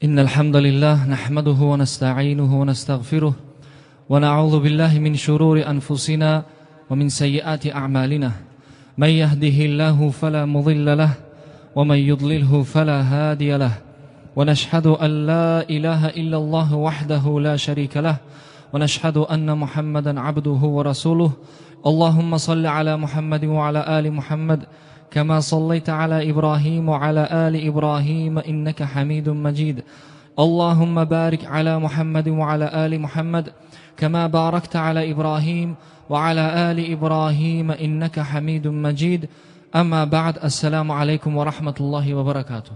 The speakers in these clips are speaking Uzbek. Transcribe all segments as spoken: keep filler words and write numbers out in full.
إن الحمد لله نحمده ونستعينه ونستغفره ونعوذ بالله من شرور أنفسنا ومن سيئات أعمالنا من يهده الله فلا مضل له ومن يضلله فلا هادي له ونشهد أن لا إله إلا الله وحده لا شريك له ونشهد أن محمدا عبده ورسوله اللهم صل على محمد وعلى آل محمد كما صليت على إبراهيم وعلى آل إبراهيم إنك حميد مجيد اللهم بارك على محمد وعلى آل محمد كما باركت على إبراهيم وعلى آل إبراهيم إنك حميد مجيد أما بعد السلام عليكم ورحمة الله وبركاته.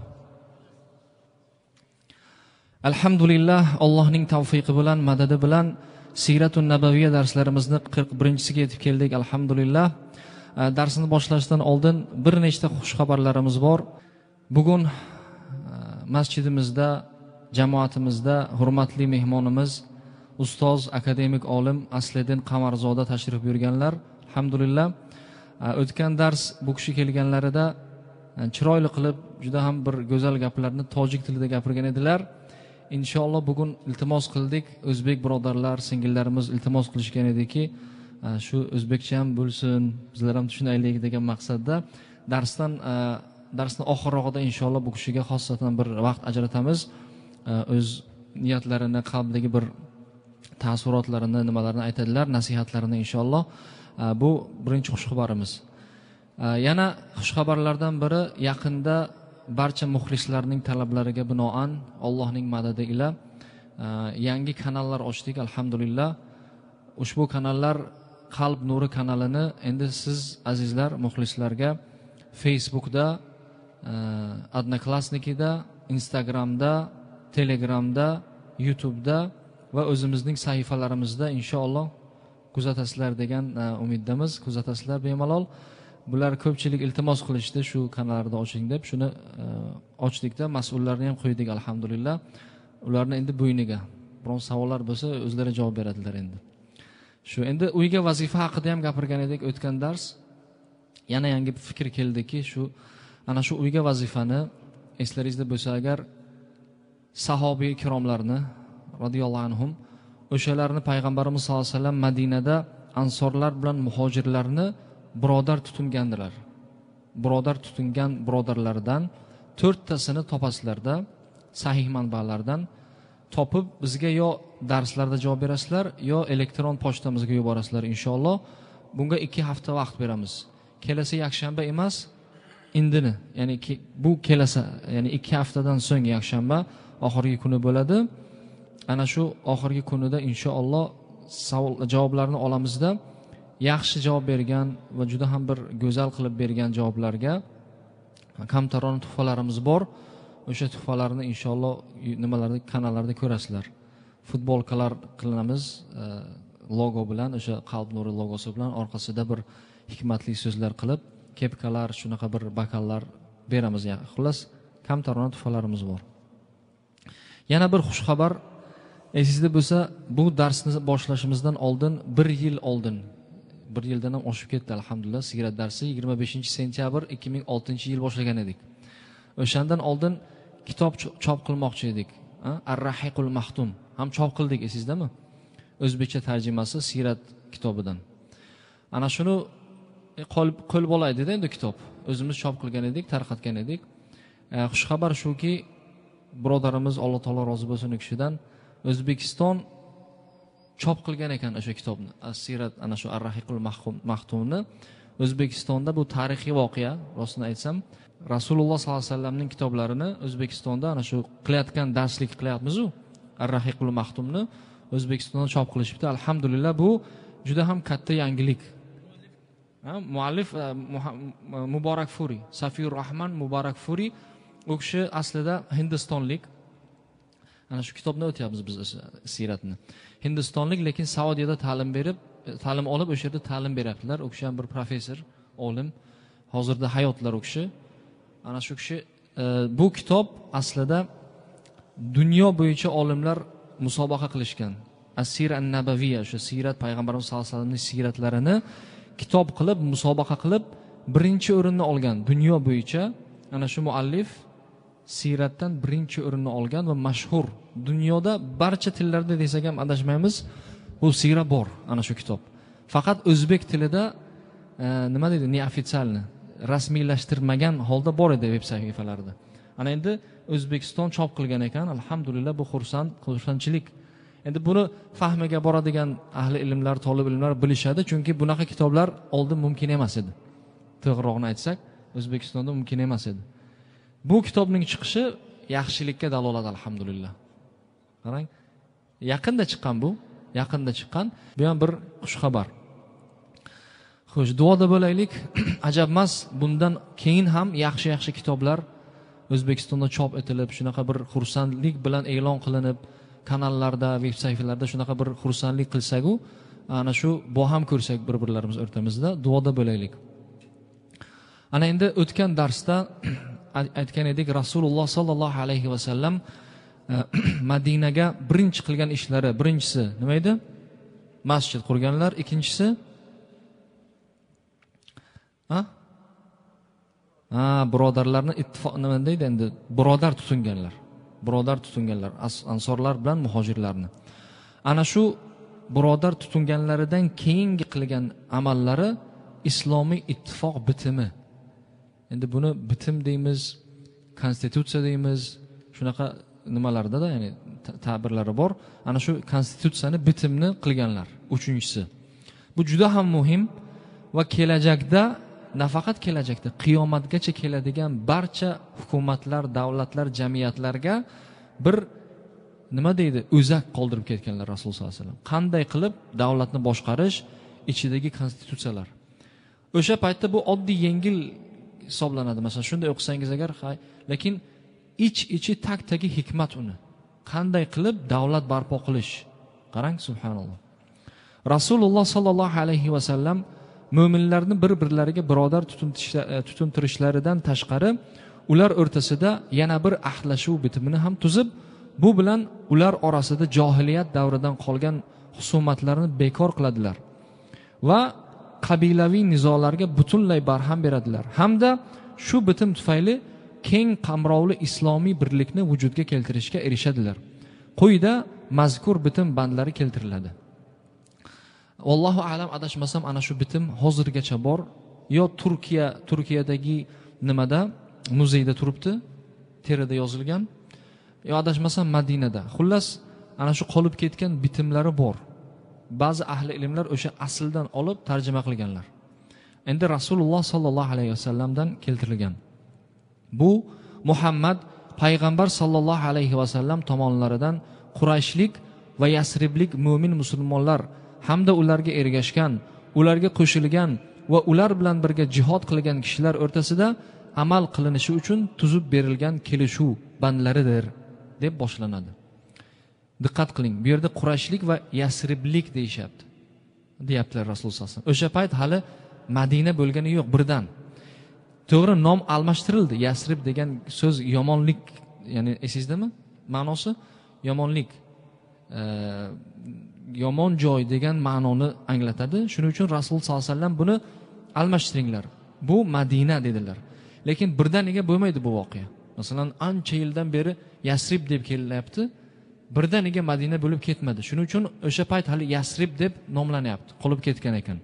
Alhamdulillah, Allohning tavfiqi bilan, madadi bilan Siratun Nabaviyya darslarimizni qirq birinchisiga yetib keldik. Alhamdulillah. Darsni boshlashdan oldin bir nechta xush xabarlarimiz bor. Bugun masjidimizda, jamoatimizda hurmatli mehmonimiz ustoz, akademik olim Asliddin Qamarzoda tashrif buyurganlar. Alhamdulillah. O'tgan dars bu kishi kelganlarida chiroyli qilib juda ham bir go'zal gaplarni tojik tilida gapirgan edilar. Inshaalloh bugun iltimos qildik. O'zbek birodarlar, singillarimiz iltimos qilishgan ediki, shu o'zbekcha ham bo'lsin, bizlar ham tushunaylik degan maqsadda darsdan darsning oxirrog'ida inshaalloh bu kishiga xossatan bir vaqt ajratamiz. O'z niyatlarini, qalbdagi bir taassurotlarini, nimalarni aytadilar, nasihatlarini inshaalloh. Bu birinchi xushxabarimiz. Yana xushxabarlardan biri, yaqinda barcha muxlislarning talablariga binoan Allohning madadi ila yangi kanallar ochdik. Alhamdulillah. Ushbu kanallar Qalb Nuri kanalini endi siz azizlar muxlislarga Facebookda, Odnoklassnikida, Instagramda, Telegramda, YouTube'da va o'zimizning sahifalarimizda inshaalloh kuzatasizlar degan umiddamiz. Kuzatasizlar bemalol. Bular ko'pchilik iltimos qilishdi shu kanallarda oching deb, shuni ochdikda, mas'ullarni ham qo'ydik alhamdulillah. Ularni endi bo'yniga biron savollar bo'lsa o'zlari javob beradilar endi. Shu endi uyga vazifa haqida ham gapirgan edik o'tgan dars. Yana yangi fikr keldiki, shu ana shu uyga vazifani eslaringizda bo'lsa agar sahobiy ikromlarni radhiyallohu anhum o'shalarni payg'ambarimiz sollallohu alayhi vasallam Madinada ansorlar bilan muhojirlarni birodar tutingandilar. Birodar tutingan birodarlardan to'rttasini topasizlarda, sahih manbalardan topib bizga yo darslarda javob berasizlar, yo elektron pochtamizga yuborasizlar inshaalloh. Bunga ikki hafta vaqt beramiz. Kelasi yakshanba emas, indini, ya'ni bu kelasi, ya'ni ikki haftadan so'ng yakshanba oxirgi kuni bo'ladi. Ana shu oxirgi kunida inshaalloh savol javoblarni olamizda. Yaxshi javob bergan va juda ham bir go'zal qilib bergan javoblarga kamtaron tuhfalarimiz bor. O'sha tuhfalarni inshaalloh nimalarda, kanallarda ko'rasizlar. Futbolkalar qilamiz logo bilan, o'sha Qalb Nuri logosi bilan orqasida bir hikmatli so'zlar qilib, kepkalar, shunaqa bir bakallar beramiz. Yani xullas kamtaron tuhfalarimiz bor. Yana bir xush xabar, esingizda bo'lsa, bu darsni boshlashimizdan oldin bir yil oldin bir yildan ham oshib ketdi alhamdulillah. Sirat darsi yigirma beshinchi sentyabr ikki ming oltinchi yil boshlagan edik. O'shandan oldin kitob chop qilmoqchi edik. Ar-Rahiqul Maxtum ham chop qildik, esizdami? O'zbekcha tarjimasi Sirat kitobidan. Ana shuni qo'l bo'laydi-da endi kitob. O'zimiz chop qilgan edik, tarqatgan edik. Xush xabar shuki, birodarimiz Alloh taolo rozi bo'lsin u kishidan, O'zbekiston chop qilgan ekan o'sha kitobni. As-Sirat, ana shu Ar-Rahiqul Maxtumni O'zbekistonda, bu tarixiy voqea, rostini aytsam, Rasululloh sollallohu alayhi vasallamning kitoblarini O'zbekistonda ana shu qilayotgan darslik qilyapmiz-ku, Ar-Rahiqul Maxtumni O'zbekistonda chop qilishibdi. Alhamdulillah, bu juda ham katta yangilik. Ha, muallif Muborakfuri, Safiyur Rahman Muborakfuri, u kishi aslida hindistonlik. Ana shu kitobni o'tyapmiz biz Siratni. Hindistonlik, lekin Saudiyada ta'lim berib, ta'lim olib o'sha yerda ta'lim beryaptilar. U kishi ham bir professor, olim. Hozirda hayotlar u kishi. Ana shu kishi bu kitob aslida dunyo bo'yicha olimlar musobaqa qilishgan. As-Sira an-Nabaviyya, shu sirat, payg'ambarimiz sollallohu alayhi vasallamning siratlarini kitob qilib, musobaqa qilib birinchi o'rinni olgan dunyo bo'yicha. Ana shu muallif siyratdan birinchi o'rinni olgan va mashhur, dunyoda barcha tillarda desak ham adashmaymiz, bu siyra bor ana shu kitob. Faqat o'zbek tilida e, nima deydi, neofitsialni rasmiylashtirmagan holda bor edi veb sahifalarida. Ana endi O'zbekiston chop qilgan ekan, alhamdulillah, bu xursand, xursandchilik. Endi buni fahmiga boradigan ahli ilmlar, talab ilmlar bilishadi, chunki bunaqa kitoblar oldin mumkin emas edi. To'g'rirog'ini aytsak, O'zbekistonda mumkin emas edi. Bu kitobning chiqishi yaxshilikka dalolat, alhamdulillah. Qarang, yaqinda chiqqan bu, yaqinda chiqqan. Bu ham bir xush xabar. Xo'sh, duoda bo'laylik. Ajab emas, bundan keyin ham yaxshi-yaxshi kitoblar O'zbekistonda chop etilib, shunaqa bir xursandlik bilan e'lon qilinib, kanallarda, veb sahifalarda shunaqa bir xursandlik qilsak-u, ana shu boham ko'rsak bir-birlarimiz o'rtamizda, duoda bo'laylik. Ana endi o'tgan darsda aytgan edik, Rasululloh sallallohu alayhi va sallam Madinaga birinchi qilgan ishlari, birinchisi nima edi? Masjid qurganlar, ikkinchisi ha? Ha, birodarlarni ittifoq nima deydi endi? Birodar tutinganlar. Birodar tutinganlar, ansorlar bilan muhojirlarni. Ana shu birodar tutinganlaridan keyingi qilgan amallari islomiy ittifoq bitimi. Endi buni bitim deymiz, konstitutsiya deymiz, shunaqa nimalarda da, ya'ni ta'birlari bor. Ana shu konstitutsiyani bitimni qilganlar. Uchinchisi. Bu juda ham muhim va kelajakda, nafaqat kelajakda, qiyomatgacha keladigan barcha hukumatlar, davlatlar, jamiyatlarga bir nima deydi, o'zak qoldirib ketganlar Rasululloh sollallohu alayhi vasallam. Qanday qilib davlatni boshqarish, ichidagi konstitutsiyalar. O'sha paytda bu oddiy yengil hisoblanadi. Masalan, shunday o'qisangiz agar, lekin ich-ichi tak-tagi hikmat uni. Qanday qilib davlat barpo qilish. Qarang, subhanalloh. Rasululloh sollallohu alayhi vasallam mo'minlarni bir-birlariga birodar tutuntirishlaridan tashqari, ular o'rtasida yana bir ahlashuv bitimini ham tuzib, bu bilan ular orasida johiliyat davridan qolgan husumatlarni bekor qiladilar va qabilaviy nizolarga butunlay barham beradilar. Hamda shu bitim tufayli keng qamrovli islomiy birlikni vujudga keltirishga erishadilar. Quyida mazkur bitim bandlari keltiriladi. Allohu a'lam, adashmasam ana shu bitim hozirgacha bor. Yo Turkiya, Turkiyadagi nimada, muzeyda turibdi, terida yozilgan. Yo adashmasam Madinada. Xullas, ana shu qolib ketgan bitimlari bor. Ba'zi ahli ilmlar o'sha asldan olib tarjima qilganlar. Endi Rasululloh sallallohu alayhi vasallamdan keltirilgan. Bu Muhammad payg'ambar sallallohu alayhi vasallam tomonlaridan Qurayshlik va Yasriblik mo'min musulmonlar hamda ularga ergashgan, ularga qo'shilgan va ular bilan birga jihad qilgan kishilar o'rtasida amal qilinishi uchun tuzib berilgan kelishuv bandlaridir deb boshlanadi. Diqqat qiling, bu yerda Qurayshlik va Yasriblik deyishyapti. Deyaptilar Rasululloh sallallohu alayhi vasallam. O'sha payt hali Madina bo'lgani yo'q, birdan. To'g'ri, nom almashtirildi. Yasrib degan so'z yomonlik, ya'ni esingizdami? Ma'nosi yomonlik. E, yomon joy degan ma'noni anglatadi. Shuning uchun Rasululloh sollallohu alayhi vasallam buni almashtiringlar. Bu Madina dedilar. Lekin birdaniga bo'lmaydi bu voqea. Masalan, ancha yildan beri Yasrib deb kelinyapti. Birdaniga Madina bo'lib ketmadi. Shuning uchun o'sha payt hali Yasrib deb nomlanyapti. Qolib ketgan ekan.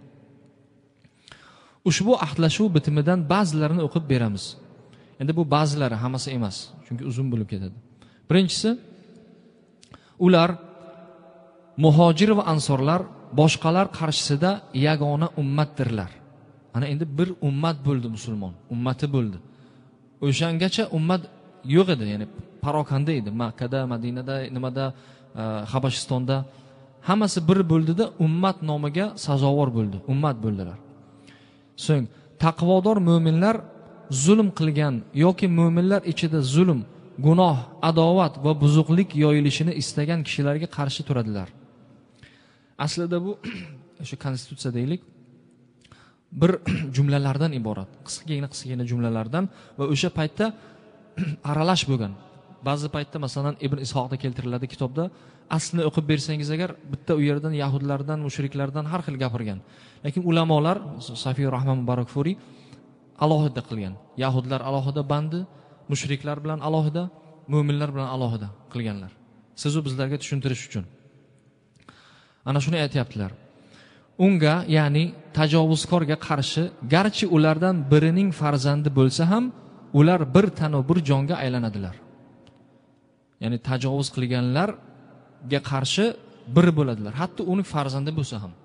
Ushbu ahdlashuv bitimidan ba'zilarini o'qib beramiz. Endi bu ba'zilari, hammasi emas, chunki uzun bo'lib ketadi. Birinchisi, ular muhojir va ansorlar boshqalar qarshisida yagona ummatdirlar. Ana endi bir ummat bo'ldi musulmon, ummati bo'ldi. O'shangacha ummat yo'q edi, ya'ni parokanda edi. Makkada, Madinada, nimada, Habashistonda hammasi bir bo'ldida ummat nomiga sazovor bo'ldi, ummat bo'ldilar. So'ng taqvodor mo'minlar zulm qilgan yoki mo'minlar ichida zulm, gunoh, adovat va buzuqlik yoyilishini istagan kishilarga qarshi turadilar. Aslida bu o'sha konstitutsiya deylik, bir jumlalardan iborat, qisqagina-qisqagina jumlalardan va o'sha paytda aralash bo'lgan. Ba'zi paytda masalan Ibn Ishoqda keltiriladi kitobda, aslini o'qib bersangiz agar bitta u yerdan yahudlardan, mushriklardan har xil gapirgan. Lekin ulamolar, Safiy Rahman Mubarakfuri alohida qilgan. Yahudlar alohida bandi, mushriklar bilan alohida, mo'minlar bilan alohida qilganlar. Sizu bizlarga tushuntirish uchun. Ana shuni aytayaptilar. Unga, ya'ni tajovuzkorga qarshi garchi ulardan birining farzandi bo'lsa ham, ular bir tanu bir jonga aylanadilar. Ya'ni tajovuz qilganlarga qarshi bir bo'ladilar, hatto uning farzandi bo'lsa ham.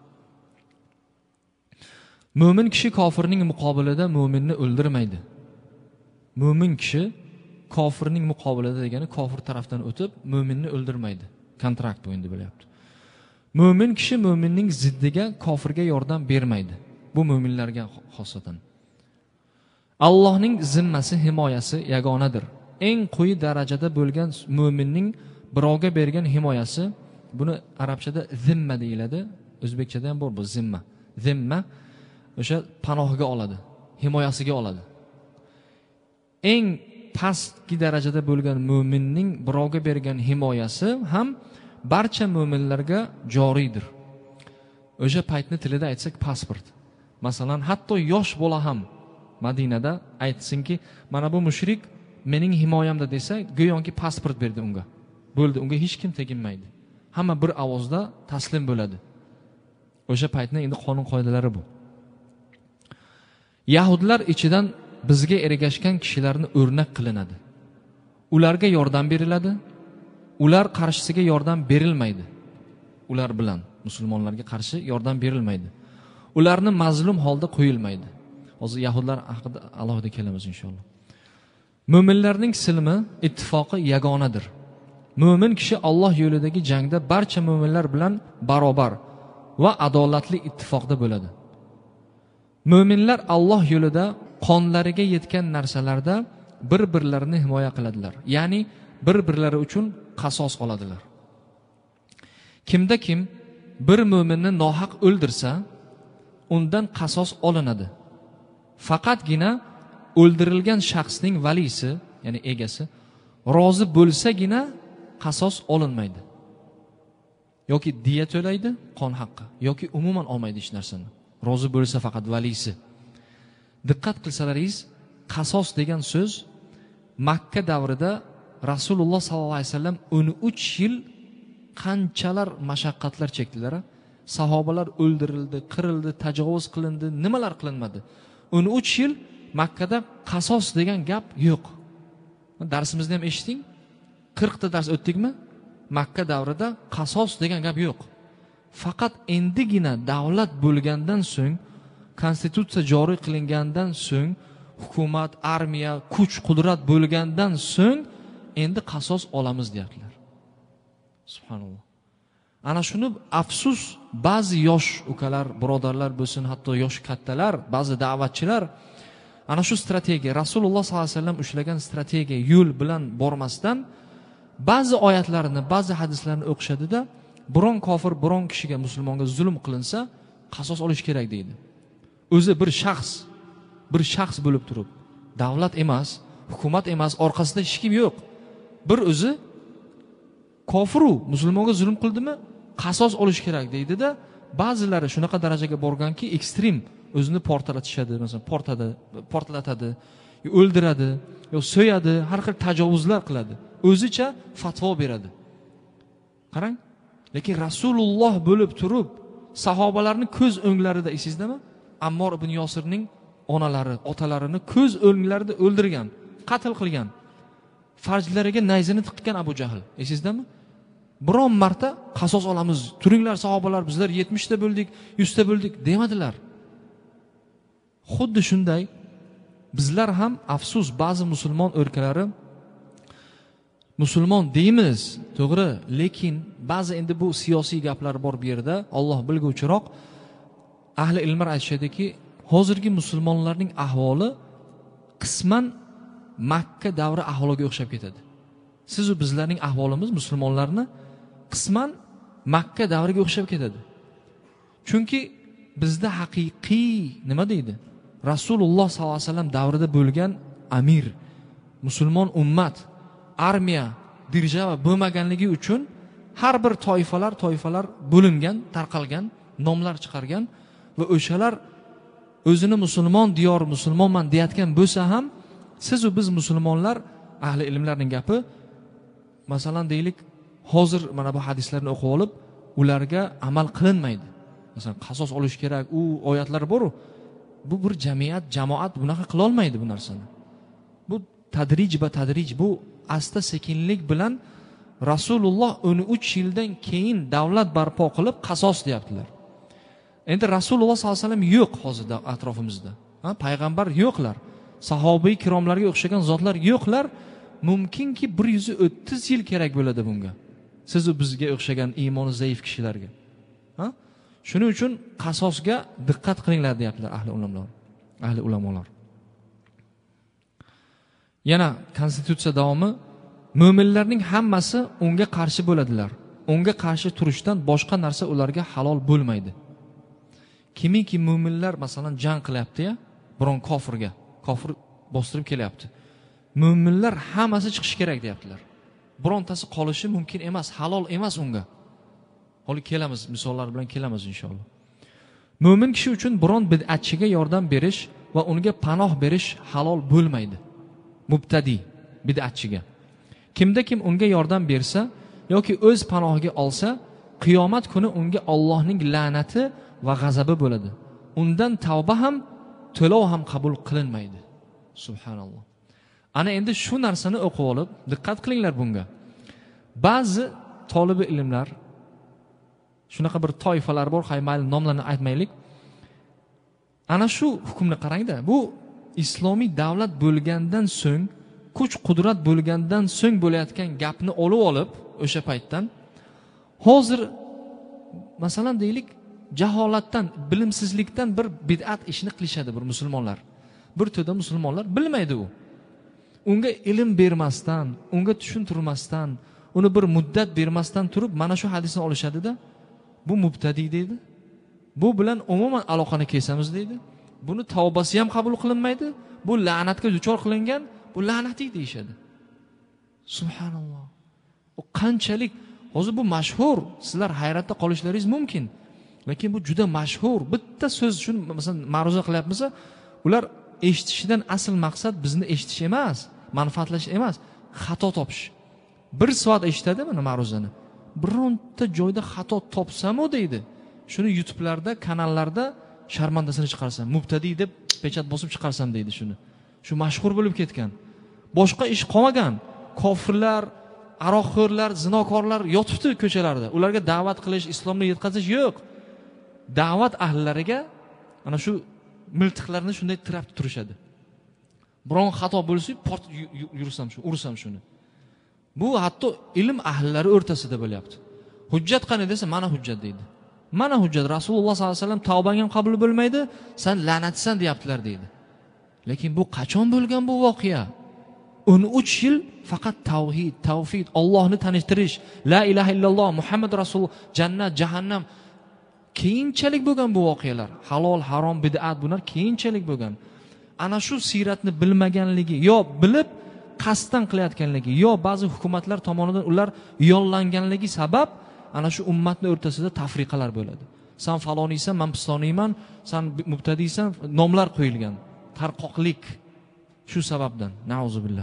Mo'min kishi kofirning muqobilida mo'minni o'ldirmaydi. Mo'min kishi kofirning muqobilida degani kofir tarafdan o'tib mo'minni o'ldirmaydi. Kontrakt bu endi bo'lyapti. Mo'min kishi mo'minning ziddiga, kofirga yordam bermaydi. Bu mo'minlarga xosatan. Allohning zimmasi, himoyasi yagonadir. Eng quyi darajada bo'lgan mo'minning birovga bergan himoyasi, buni arabchada zimma deyiladi, o'zbekchada ham bor bu zimma. Zimma o'sha panohiga oladi, himoyasiga oladi. Eng pastki darajada bo'lgan mo'minning birovga bergan himoyasi ham barcha mo'minlarga joriydir. O'sha paytni tilida aytsak pasport. Masalan, hatto yosh bola ham Madinada aytsinki, mana bu mushrik mening himoyamda desa, go'yoki pasport berdi unga. Bo'ldi, unga hech kim teginmaydi. Hamma bir ovozda taslim bo'ladi. O'sha paytning endi qonun qoidalari bu. Yahudlar ichidan bizga ergashgan kishilarni o'rnak qilinadi. Ularga yordam beriladi. Ular qarshisiga yordam berilmaydi. Ular bilan musulmonlarga qarshi yordam berilmaydi. Ularni mazlum holda qo'yilmaydi. Hozir yahudlar haqida alohida kelamiz inshaalloh. Mo'minlarning silmi, ittifoqi yagonadir. Mo'min kishi Alloh yo'lidagi jangda barcha mo'minlar bilan barobar va adolatli ittifoqda bo'ladi. Mo'minlar Alloh yo'lida qonlariga yetgan narsalarda bir-birlarini himoya qiladilar. Ya'ni bir-birlari uchun qasos oladilar. Kimda kim bir mo'minni nohaq o'ldirsa, undan qasos olinadi. Faqatgina o'ldirilgan shaxsning valisi, ya'ni egasi, rozi bo'lsagina qasos olinmaydi. Yoki diya to'laydi, qon haqqi, yoki umuman olmaydi hech narsani. Rozi bo'lsa faqat valisi. Diqqat qilsalaringiz, qasos degan so'z Makka davrida Rasululloh sallallohu alayhi vasallam o'n uch yil qanchalar mashaqqatlar chekdilar. Sahobalar o'ldirildi, qirildi, tajovuz qilindi, nimalar qilinmadi. o'n uch yil Makkada qasos degan gap yo'q. Darsimizda ham eshiting. qirq ta dars o'tdikmi? Makka davrida qasos degan gap yo'q. Faqat endigina davlat bo'lgandan so'ng, konstitutsiya joriy qilingandan so'ng, hukumat, armiya, kuch, qudrat bo'lgandan so'ng endi qasos olamiz deyaptilar. Subhanalloh. Ana shuni afsus ba'zi yosh ukalar, birodarlar bo'lsin, hatto yosh kattalar, ba'zi da'vatchilar ana shu strategiya, Rasululloh sollallohu alayhi vasallam ushlagan strategiya yo'l bilan bormasdan ba'zi oyatlarni, ba'zi hadislarni o'qishadida, biron kofir biron kishiga, musulmonga zulm qilinsa, qasos olish kerak deydi. O'zi bir shaxs, bir shaxs bo'lib turib, davlat emas, hukumat emas, orqasida hech kim yo'q. Bir o'zi kofiru musulmonga zulm qildimi, qasos olish kerak deydi-da, ba'zilari shunaqa darajaga borganki, ekstrem o'zini portlatishadi, masalan, portadi, portlatadi, o'ldiradi, yo so'yadi, har xil tajovuzlar qiladi. O'zicha fatvo beradi. Qarang, lekin Rasululloh bo'lib turib, sahobalarni ko'z o'nglarida, esizdami? Ammor ibn Yosirning onalari, otalarini ko'z o'nglarida o'ldirgan, qatl qilgan. Farjlariga nayzini tiqqan Abu Jahl, esizdami? Biron marta qasos olamiz, turinglar sahobalar, bizlar yetmish ta bo'ldik, yuz ta bo'ldik demadilar. Xuddi shunday bizlar ham afsus ba'zi musulmon o'rkalari musulmon deymiz, to'g'ri, lekin ba'zi endi bu siyosiy gaplar bor bu yerda, Alloh bilguvchiroq. Ahli ilmlar aytishadiki, hozirgi musulmonlarning ahvoli qisman Makka davri ahvoliga o'xshab ketadi. Siz va bizlarning ahvolimiz musulmonlarni qisman Makka davriga o'xshab ketadi. Chunki bizda haqiqiy nima deydi? Rasululloh sallallohu alayhi vasallam davrida bo'lgan amir, musulmon ummat, armiya, dirjava bo'lmaganligi uchun har bir toifalar, toifalar bo'lingan, tarqalgan, nomlar chiqargan va o'shalar o'zini musulmon diyor, musulmonman deyotgan bo'lsa ham siz u biz musulmonlar, ahli ilmlarning gapi, masalan deylik, hozir mana bu hadislarni o'qib olib, ularga amal qilinmaydi. Masalan, qasos olish kerak, u oyatlar bor-ku. Bu bir jamiyat, jamoat bunaqa qila olmaydi bu narsani. Bu tadrij va tadrij, bu asta sekinlik bilan Rasululloh o'n uch yildan keyin davlat barpo qilib qasos deyaptilar. Endi Rasululloh sollallohu alayhi vasallam yo'q hozirda atrofimizda. Ha, payg'ambar yo'qlar. Sahobiy kiromlarga o'xshagan zotlar yo'qlar. Mumkinki bir yuz o'ttiz yil kerak bo'ladi bunga. Siz u bizga o'xshagan iymoni zaif kishilarga. Ha? Shuning uchun qasosga diqqat qilinglar deyaptilar ahli ulamolar. Ahli ulamolar. Yana konstitutsiya davomi, mo'minlarning hammasi unga qarshi bo'ladilar. Unga qarshi turishdan boshqa narsa ularga halol bo'lmaydi. Kimiki mo'minlar masalan jang qilyapti-ya, biron kofirga, kofir bostirib kelyapti. Mo'minlar hammasi chiqish kerak deyaptilar. Birontasi qolishi mumkin emas, halol emas unga. Hali kelamiz, misollar bilan kelamiz inshaalloh. Mo'min kishi uchun biron bid'atchiga yordam berish va unga panoh berish halol bo'lmaydi. Mubtadi bid'atchiga. Kimda kim unga yordam bersa yoki o'z panohiga olsa, qiyomat kuni unga Allohning la'nati va g'azabi bo'ladi. Undan tavba ham, to'lov ham qabul qilinmaydi. Subhanalloh. Ana endi shu narsani o'qib olib, diqqat qilinglar bunga. Ba'zi tolibi ilmlar, shunaqa bir toifalar bor, hay mayli nomlarini aytmaylik. Ana shu hukmni qarangda. Bu islomiy davlat bo'lgandan so'ng, kuch qudrat bo'lgandan so'ng bo'layotgan gapni olib olib, o'sha paytdan hozir masalan deylik, jaholatdan, bilimsizlikdan bir bid'at ishini qilishadi bir musulmonlar. Bir to'da musulmonlar bilmaydi u. Unga ilm bermasdan, unga tushuntirmasdan, uni bir muddat bermasdan turib mana shu hadisni olishadi-da, bu mubtadi deydi. Bu bilan umuman aloqani kesamiz deydi. Buni tavbasi ham qabul qilinmaydi. Bu la'natga duchor qilingan, bu la'nati deyishadi. Subhanalloh. O qanchalik hozir bu mashhur, sizlar hayratda qolishlaringiz mumkin. Lekin bu juda mashhur. Bitta so'z shuni masalan ma'ruza qilyapmiz, ular eshitishidan asl maqsad bizni eshitish emas, manfaatlash emas, xato topish. Bir soat eshitadi mana ma'ruzani. Bironta joyda xato topsam-u deydi. Shuni YouTube'larda, kanallarda sharmandasini chiqarsam, mubtadi deb pechat bosib chiqarsam deydi shuni. Shu mashhur bo'lib ketgan. Boshqa ish qolmagan. Kofirlar, aroqxo'rlar, zinokorlar yotibdi ko'chalarda. Ularga da'vat qilish, islomni yetkazish yo'q. Da'vat ahllariga ana shu miltiqlarni shunday tirab turishadi. Biron xato bo'lsa, port yursam shu, ursam shuni. Bu hatto ilm ahllari o'rtasida bo'lyapti. Hujjat qani desa, mana hujjat deydi. Mana hujjat, Rasululloh sollallohu alayhi vasallam tavbang ham qabul bo'lmaydi, sen la'natsan deyaptilar deydi. Lekin bu qachon bo'lgan bu voqea? o'n uch yil faqat tavhid, tavhid, Allohni tanishtirish, la ilaha illalloh, Muhammad Rasululloh, jannat, jahannam. Keyinchalik bo'lgan bu voqealar. Halol, harom, bid'at bular keyinchalik bo'lgan. Ana shu siyratni bilmaganligi, yo bilib qasddan qilayotganligi, yo ba'zi hukumatlar tomonidan ular yollanganligi sabab ana shu ummatni o'rtasida tafriqalar bo'ladi. Sen faloniysan, men pisloniyman, sen mubtadiysan, nomlar qo'yilgan. Tarqoqlik shu sababdan. Nauzubillah.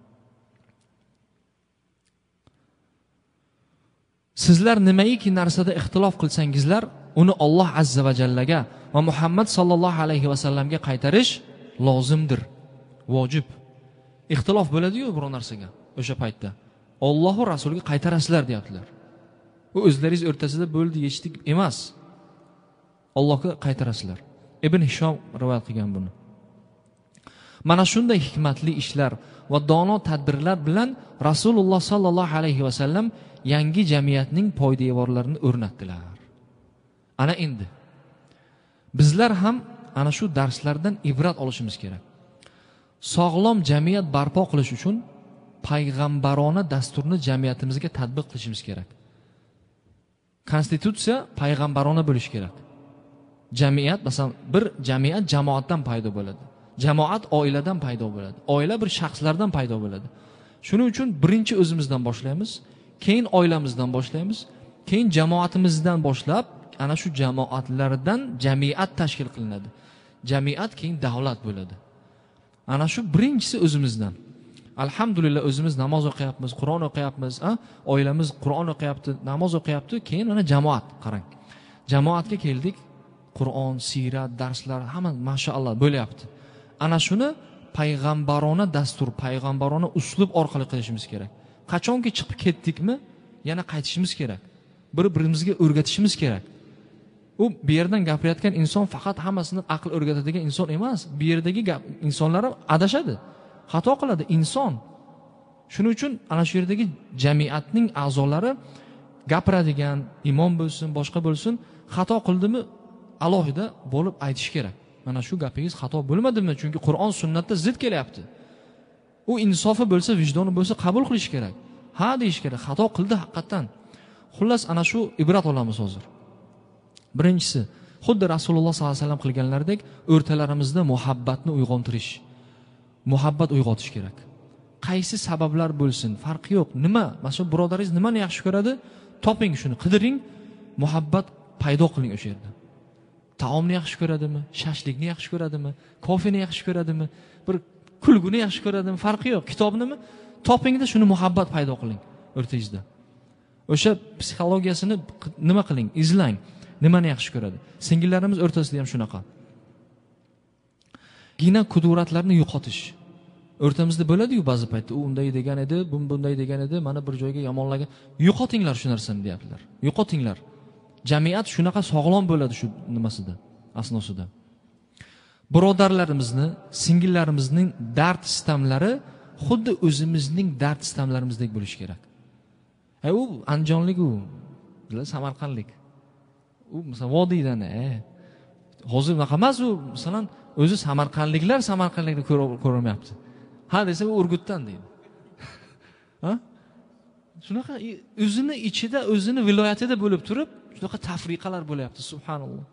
Sizlar nimaiki narsada ixtilof qilsangizlar, uni Alloh azza va jallaga va Muhammad sallallohu alayhi va sallamga qaytarish lozimdir, vojib. Ixtilof bo'ladi-yu bir narsaga o'sha paytda. Alloh va Rasuliga qaytarasizlar deyaptilar. U o'zlaringiz o'rtasida bo'ldi, yechdik emas. Allohga qaytarasizlar. Ibn Hishom rivoyat qilgan buni. Mana shunday hikmatli ishlar va dono tadbirlar bilan Rasululloh sallallohu alayhi va sallam yangi jamiyatning poydevorlarini o'rnatdilar. Ana endi bizlar ham ana shu darslardan ibrat olishimiz kerak. Sog'lom jamiyat barpo qilish uchun payg'ambarona dasturni jamiyatimizga tatbiq qilishimiz kerak. Konstitutsiya payg'ambarona bo'lishi kerak. Jamiyat, masalan, bir jamiyat jamoatdan paydo bo'ladi. Jamoat oiladan paydo bo'ladi. Oila bir shaxslardan paydo bo'ladi. Shuning uchun birinchi o'zimizdan boshlaymiz, keyin oilamizdan boshlaymiz, keyin jamoatimizdan boshlab ana shu jamoatlardan jamiyat tashkil qilinadi. Jamiyat keyin davlat bo'ladi. Ana shu birinchisi o'zimizdan. Alhamdulillah o'zimiz namoz o'qiyapmiz, Qur'on o'qiyapmiz, a? Oilamiz Qur'on o'qiyapti, namoz o'qiyapti, keyin mana jamoat qarang. Jamoatga keldik. Qur'on, siyrat, darslar hamma mashaalloh bo'lyapti. Ana shuni payg'ambarona dastur, payg'ambarona uslub orqali qilishimiz kerak. Qachonki chiqib ketdikmi, yana qaytishimiz kerak. Bir-birimizga o'rgatishimiz kerak. U bu yerdan gapirayotgan inson faqat hammasini aql o'rgatadigan inson emas. Bu yerdagi insonlar ham adashadi. Xato qiladi inson. Shuning uchun ana shu yerdagi jamiyatning a'zolari gapiradigan imom bo'lsin, boshqa bo'lsin, xato qildimi alohida bo'lib aytish kerak. Mana shu gapingiz xato bo'lmadimi? Chunki Qur'on sunnatda zid kelyapti. U insofi bo'lsa, vijdoni bo'lsa qabul qilish kerak. Ha deyish kerak. Xato qildi haqiqatan. Xullas ana shu ibrat olamiz hozir. Birinchisi, xuddi Rasululloh sollallohu alayhi vasallam qilganlaridek o'rtalarimizda muhabbatni uyg'ontirish. Muhabbat uyg'otish kerak. Qaysi sabablar bo'lsin, farqi yo'q. Nima? Mana birodaringiz nimani yaxshi ko'radi? Toping shuni, qidiring, muhabbat paydo qiling o'sha yerda. Taomni yaxshi ko'radimi? Shashlikni yaxshi ko'radimi? Kofeni yaxshi ko'radimi? Bir kulguni yaxshi ko'radimi? Farqi yo'q. Kitobnimi? Topingda shuni muhabbat paydo qiling o'rtangizda. O'sha psixologiyasini nima qiling? Izlang. Nimani yaxshi ko'radi? Singillarimiz o'rtasida ham shunaqa. Gina quduratlarni yo'qotish. O'rtamizda bo'ladi-yu ba'zi paytda, u unday degan edi, bu bunday degan edi, mana bir joyga yomonlagan. Yo'qotinglar shu narsani deyaptilar. Yo'qotinglar. Jamiyat shunaqa sog'lom bo'ladi shu nimasida, asnosida. Birodarlarimizni, singillarimizning dard sitamlari xuddi o'zimizning dard sitamlarimizdek bo'lishi kerak. Ha u andijonlik u, bilan samarqandlik. U masalan vodiydan, e. Hozir unaqa emas u, masalan, o'zi samarqandliklar samarqandlikni ko'rolmayapti. Ha desa u Urgutdan deydi. Ha? Shunaqa o'zini ichida, o'zini viloyatida bo'lib turib, shunaqa tafriqalar bo'lyapti, subhanalloh.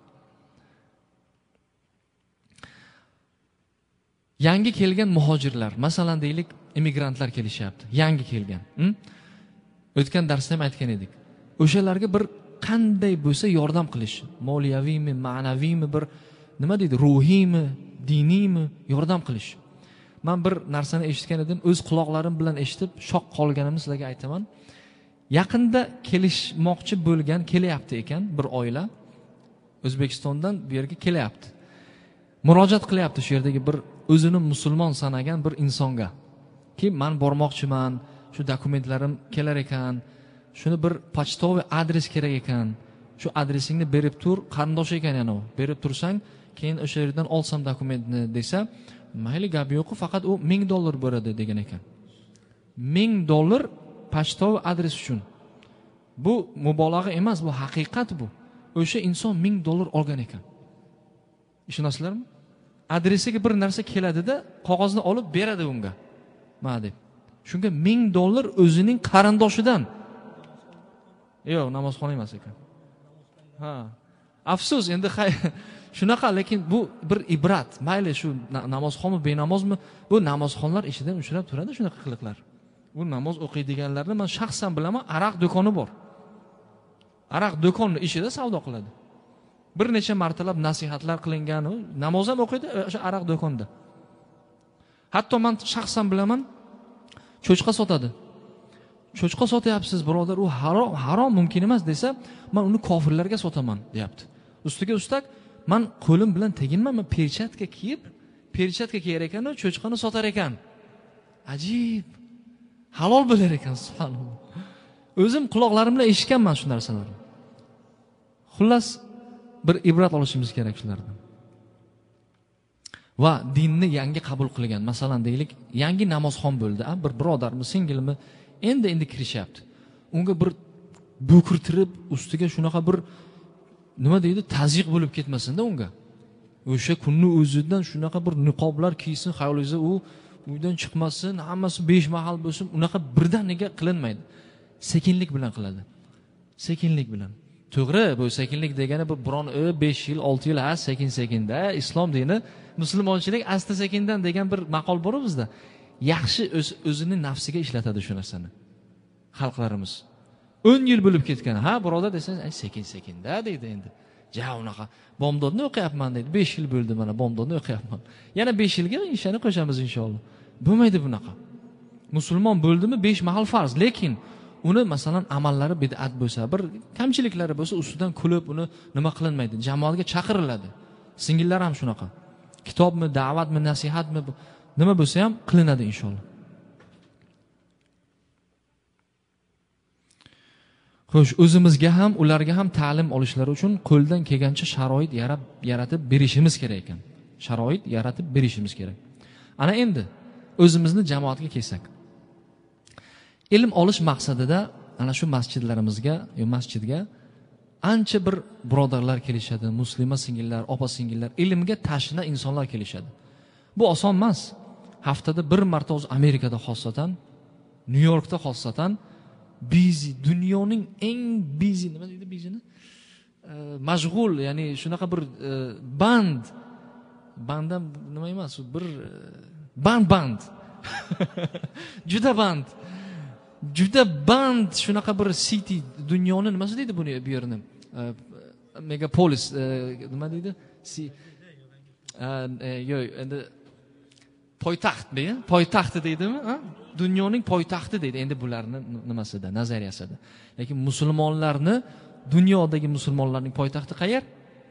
Yangi kelgan muhojirlar, masalan deylik, immigrantlar kelishyapti. Yangi kelgan. Hm? O'tgan darsda ham aytgan edik. O'shalarga bir qanday bo'lsa yordam qilish, moliyaviymi, ma'naviymi, bir nima deydi, ruhiymi, diniymi yordam qilish. Men bir narsani eshitgan edim, o'z quloqlarim bilan eshitib shoq qolganimni sizlarga aytaman. Yaqinda kelishmoqchi bo'lgan, kelyapti ekan bir oila. O'zbekistondan bu yerga kelyapti. Murojaat qilyapti shu yerdagi bir o'zini musulmon sanagan bir insonga. Ki men bormoqchiman, shu dokumentlarim kelar ekan, shuni bir pochtoviy adres kerak ekan. Shu adresingni berib tur, qarindosh ekan yana u. Berib tursang, keyin o'sha yerdan olsam dokumentni desa, mayli gap yo'q, faqat u ming dollar beradi degan ekan. ming dollar pochtoviy adres uchun. Bu mubolag'a emas, bu haqiqat bu. O'sha inson ming dollar olgan ekan. Ishonasizlarmi? Adresiga bir narsa keladi-da, qog'ozni olib beradi unga. Ma deb. Shunga ming dollar o'zining qarindoshidan. Yo'q, namozxona emas ekan. Ha. Afsus, endi shunaqa, lekin bu bir ibrat. Mayli shu namozxonmi, benamozmi, bu namozxonlar ishidan uchrab turadi shunaqa qiliqlar. Bu namoz o'qiydiganlarni men shaxsan bilaman, aroq do'koni bor. Aroq do'koni ishida savdo qiladi. Bir necha martalab nasihatlar qilingan, namoz ham o'qiydi, o'sha aroq do'konida. Hatto men shaxsan bilaman, cho'chqa sotadi. Cho'chqa sotyapsiz, birodar, u harom, harom mumkin emas desa, men uni kofirlarga sotaman, deyapti. Ustiga ustak, men qo'lim bilan teginman, men perchatka kiyib, perchatka kiyar ekan, cho'chqani sotar ekan. Ajib. Halol bo'lar ekan, subhanalloh. O'zim quloqlarim bilan eshitganman shu narsalarni. Xullas, bir ibrat olishimiz kerak shulardan. Va dinni yangi qabul qilgan, masalan deylik, yangi namozxon bo'ldi, a bir birodarmi, singilmi, endi-endi kirishyapti. Unga bir bo'kirtirib, ustiga shunaqa bir nima deydi, tazyiq bo'lib ketmasin-da unga. O'sha kunni o'zidan shunaqa bir niqoblar kiysin, xayolingizda u uydan chiqmasin, hammasi besh mahal bo'lsin, unaqa birdaniga qilinmaydi. Sekinlik bilan qiladi. Sekinlik bilan. To'g'ri, bu sekinlik degani bir biron besh yil, olti yil ha, sekin-sekinda, islom dini, musulmonchilik asta sekindan degan bir maqol bor bizda. Yaxshi o'zini nafsiga ishlatadi shu narsani. Xalqlarimiz o'n yil bo'lib ketgan. Ha, birodar desangiz, ay sekin-sekinda deydi endi. ja unaqa bomdodni o'qiyapman deydi, besh yil bo'ldi mana bomdodni o'qiyapman, yana besh yilga ishani qo'shamiz inshaalloh. Bo'lmaydi bunaqa. Musulmon bo'ldimi besh mahal farz, lekin uni masalan amallari bid'at bo'lsa, bir kamchiliklari bo'lsa ustidan kulib uni nima qilinmaydi, jamoatga chaqiriladi. Singillar ham shunaqa. Kitobmi, da'vatmi, nasihatmi nima bo'lsa ham qilinadi inshaalloh. Xo'sh, o'zimizga ham, ularga ham ta'lim olishlari uchun qo'ldan kelgancha sharoit yarab yaratib berishimiz kerak ekan. Sharoit yaratib berishimiz kerak. Ana endi o'zimizni jamoatga kelsak. Ilm olish maqsadida ana shu masjidlarimizga, yo masjidga ancha bir birodarlar kelishadi, muslima singillar, opa singillar, ilmga tashna insonlar kelishadi. Bu oson emas. Haftada bir marta o'z Amerikada xossatan, Nyu-Yorkda xossatan busy, dunyoning eng busy, nima deydi busyni? Mashg'ul, ya'ni shunaqa bir band, bandam nima emas, bir band band. Juda band. Juda band, shunaqa bir city, dunyoni nimasi deydi buni bu yerni? Megapolis, nima deydi? Si yo'q, endi poytaxtmi? Poytaxti deydimi? Ha? Dunyoning poytaxti deydi endi bularning nimasida, nazariyasida. Lekin musulmonlarni, dunyodagi musulmonlarning poytaxti qayer?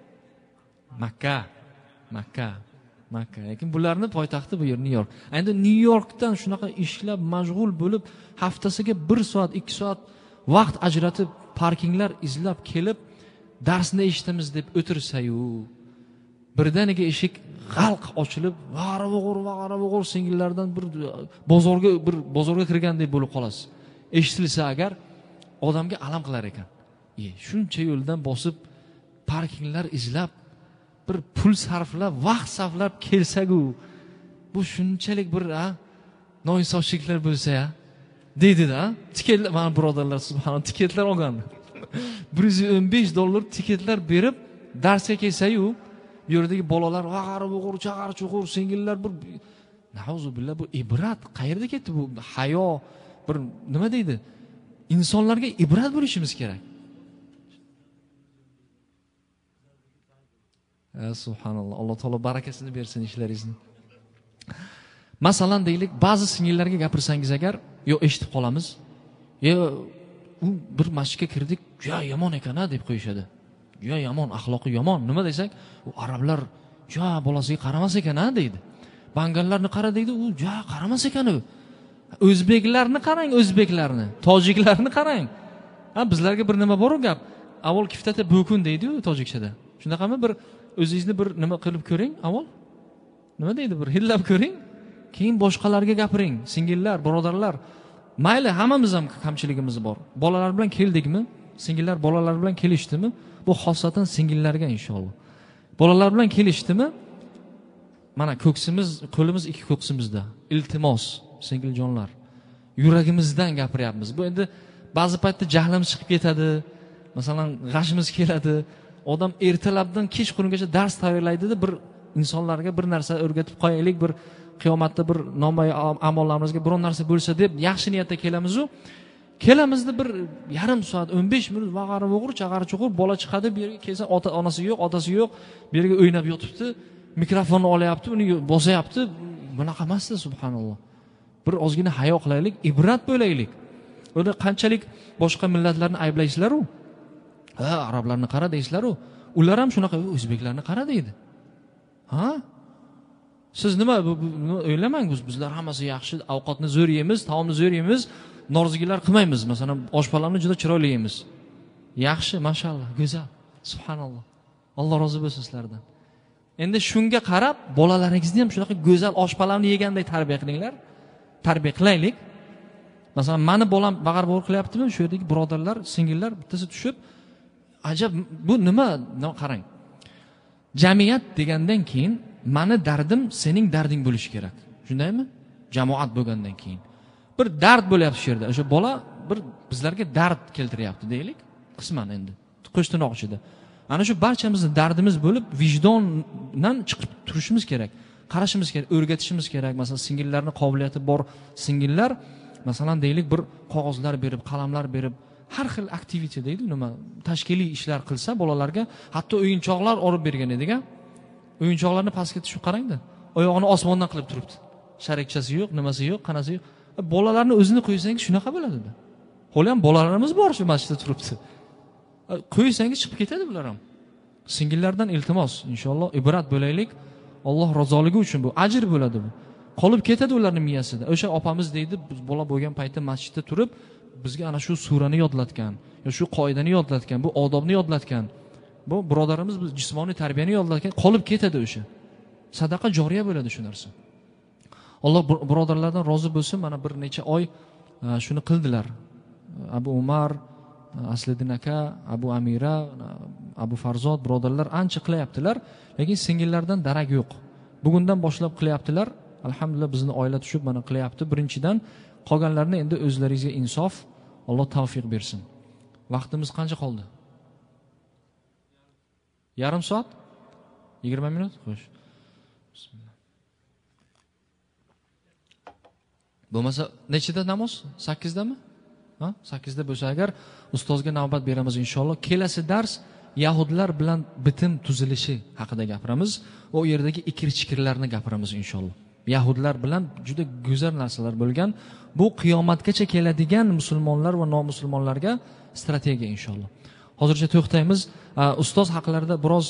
Makka. Makka. Makka. Lekin bularning poytaxti bu yer Nyu-York. Endi Nyu-Yorkdan shunaqa ishlab mashg'ul bo'lib, haftasiga bir soat, ikki soat vaqt ajratib, parkinglar izlab kelib, darsni eshitamiz deb o'tirsa-yu, birdaniga eshik g'alq ochilib, va'ra-vug'ur, va'ra-vug'ur singillardan bir bozorga bir bozorga kirgandek bo'lib qolasiz. Eshitilsa agar odamga alam qilar ekan. E, shuncha yo'ldan bosib, parkinglar izlab, bir pul sarflab, vaqt sarflab kelsa-ku, bu shunchalik bir a noinsofchiliklar bo'lsa-ya, deydi-da. Tiketlar, mana birodarlar subhanalloh, tiketlar olgan. bir yuz o'n besh dollar tiketlar berib darsga kelsa-yu, bu yerdagi bolalar vag'ar-vug'ur, chaqar-chuqur, singillar bir nauzubillah, bu ibrat qayerda ketdi bu? Hayo, bir nima deydi? insonlarga ibrat bo'lishimiz kerak. Subhanalloh. Alloh taolo barakasini bersin ishlaringizni. Masalan deylik, ba'zi singillarga gapirsangiz agar, yo eshitib qolamiz, yo u bir masjidga kirdik, juda yomon ekan-a deb qo'yishadi. Juda yomon, axloqi yomon. Nima desak, u arablar juda bolasiga qaramas ekan-a deydi. Bangallarni qara deydi, u juda qaramas ekan u. O'zbeklarni qarang, o'zbeklarni, tojiklarni qarang. Ha, bizlarga bir nima bor u gap. Avval kiftata bo'kun deydi-ku tojikchada. Shunaqami bir o'zingizni bir nima qilib ko'ring, avval. Nima deydi? Bir hillab ko'ring, keyin boshqalarga gapiring. Singillar, birodarlar, mayli hammamiz ham kamchiligimiz bor. Bolalar bilan keldikmi? Singillar bolalar bilan kelishdimi? Bu xosatan singillarga inshaalloh. Bolalar bilan kelishdimi? Mana ko'ksimiz, qo'limiz ikki ko'ksimizda. Iltimos, singiljonlar. Yuragimizdan gapiryapmiz. Bu endi ba'zi paytda jahlimiz chiqib ketadi. Masalan, g'ashimiz keladi. Odam ertalabdan kechqurungacha dars tayyorlaydi-da, bir insonlarga bir narsa o'rgatib qo'yaylik, bir qiyomatda bir nomay amallarimizga biron narsa bo'lsa deb yaxshi niyatda kelamiz-u, kelamizda bir yarim soat, o'n besh minut vag'ari vug'ur, chaqar chuqur bola chiqadi, bu yerga kelsa ota onasi yo'q, otasi yo'q, bu yerga o'ynab yotibdi, mikrofonni olyapti, uni bosyapti. Bunaqa emas-da, subhanalloh. Bir ozgina hayo qilaylik, ibrat bo'laylik. Unda qanchalik boshqa millatlarni ayblaysizlar-u? Ha, arablarni qara deysizlar-u. Ular ham shunaqa, o'zbeklarni qara deydi. Ha? Siz nima o'ylamang, bizlar hammasi yaxshi, ovqatni zo'r yeymiz, taomni zo'r yeymiz, noroziliklar qilmaymiz. Masalan, oshpazlarni juda chiroyli yeymiz. Yaxshi, mashallah, go'zal. Subhanalloh. Alloh rozi bo'lsin sizlardan. Endi shunga qarab, bolalaringizni ham shunaqa go'zal oshpazlarni yeganday tarbiya qilinglar. Tarbiya qilaylik. Masalan, meni bolam bag'ar-bag'ar qilyaptimi? Shu yerdagi birodarlar, singillar bittasi tushib, ajab, bu nima? Qarang. Jamiyat degandan keyin meni dardim sening darding bo'lishi kerak. Shundaymi? Jamoat bo'lgandan keyin bir dard bo'lyapti shu yerda. O'sha bola bir bizlarga dard keltiryapti deylik. Qisman endi qo'shtirnoq ichida. Ana shu barchamizning dardimiz bo'lib, vijdondan chiqib turishimiz kerak. Qarashimiz kerak, o'rgatishimiz kerak. Masalan, singillarning qobiliyati bor singillar, masalan deylik, bir qog'ozlar berib, qalamlar berib, har xil aktivite deydi, nima tashkiliy ishlar qilsa bolalarga, hatto o'yinchoqlar olib bergan ediga, o'yinchoqlarni pastga tushib qarangda, oyog'ini osmondan qilib turibdi. Sharakchasi yo'q, nimasi yo'q, qanasi yo'q. Bolalarni o'zini qo'ysangiz shunaqa bo'ladi-da. Hali ham bolalarimiz bor shu masjidda turibdi. Qo'ysangiz chiqib ketadi bular ham. Singillardan iltimos, inshaalloh ibrat bo'laylik. Alloh rozoligi uchun bu ajr bo'ladi bu. Qolib ketadi ularning miyasida. O'sha opamiz deydi, biz bola bo'lgan paytda masjidda turib, bizga ana shu surani yodlatgan, yo shu qoidani yodlatgan, bu odobni yodlatgan. Bu birodarimiz biz jismoniy tarbiyani yodlatgan, qolib ketadi o'sha. Sadaqa joriya bo'ladi shu narsa. Alloh birodarlardan rozi bo'lsin. Mana bir necha oy shuni qildilar. Abu Umar, Asliddin aka, Abu Amira, Abu Farzod birodarlar ancha qilyaptilar, lekin singillardan darak yo'q. Bugundan boshlab qilyaptilar. Alhamdulillah bizni oila tushib mana qilyapti. Birinchidan qolganlarni endi o'zlaringizga insof, Alloh tavfiq bersin. Vaqtimiz qancha qoldi? Yarim soat? yigirma minut? Xo'sh. Bismillah. Bo'lmasa nechida namoz? sakkizda mi? Ha? sakkizda bo'lsa agar ustozga navbat beramiz inshaalloh. Kelasi dars Yahudlar bilan bitim tuzilishi haqida gapiramiz. O yerdagi ikir-chikirlarni gapiramiz inshaalloh. Yahudlar bilan juda go'zal narsalar bo'lgan. Bu qiyomatgacha keladigan musulmonlar va nomusulmonlarga strategiya inshaalloh. Hozircha to'xtaymiz. Ustoz haqlarida biroz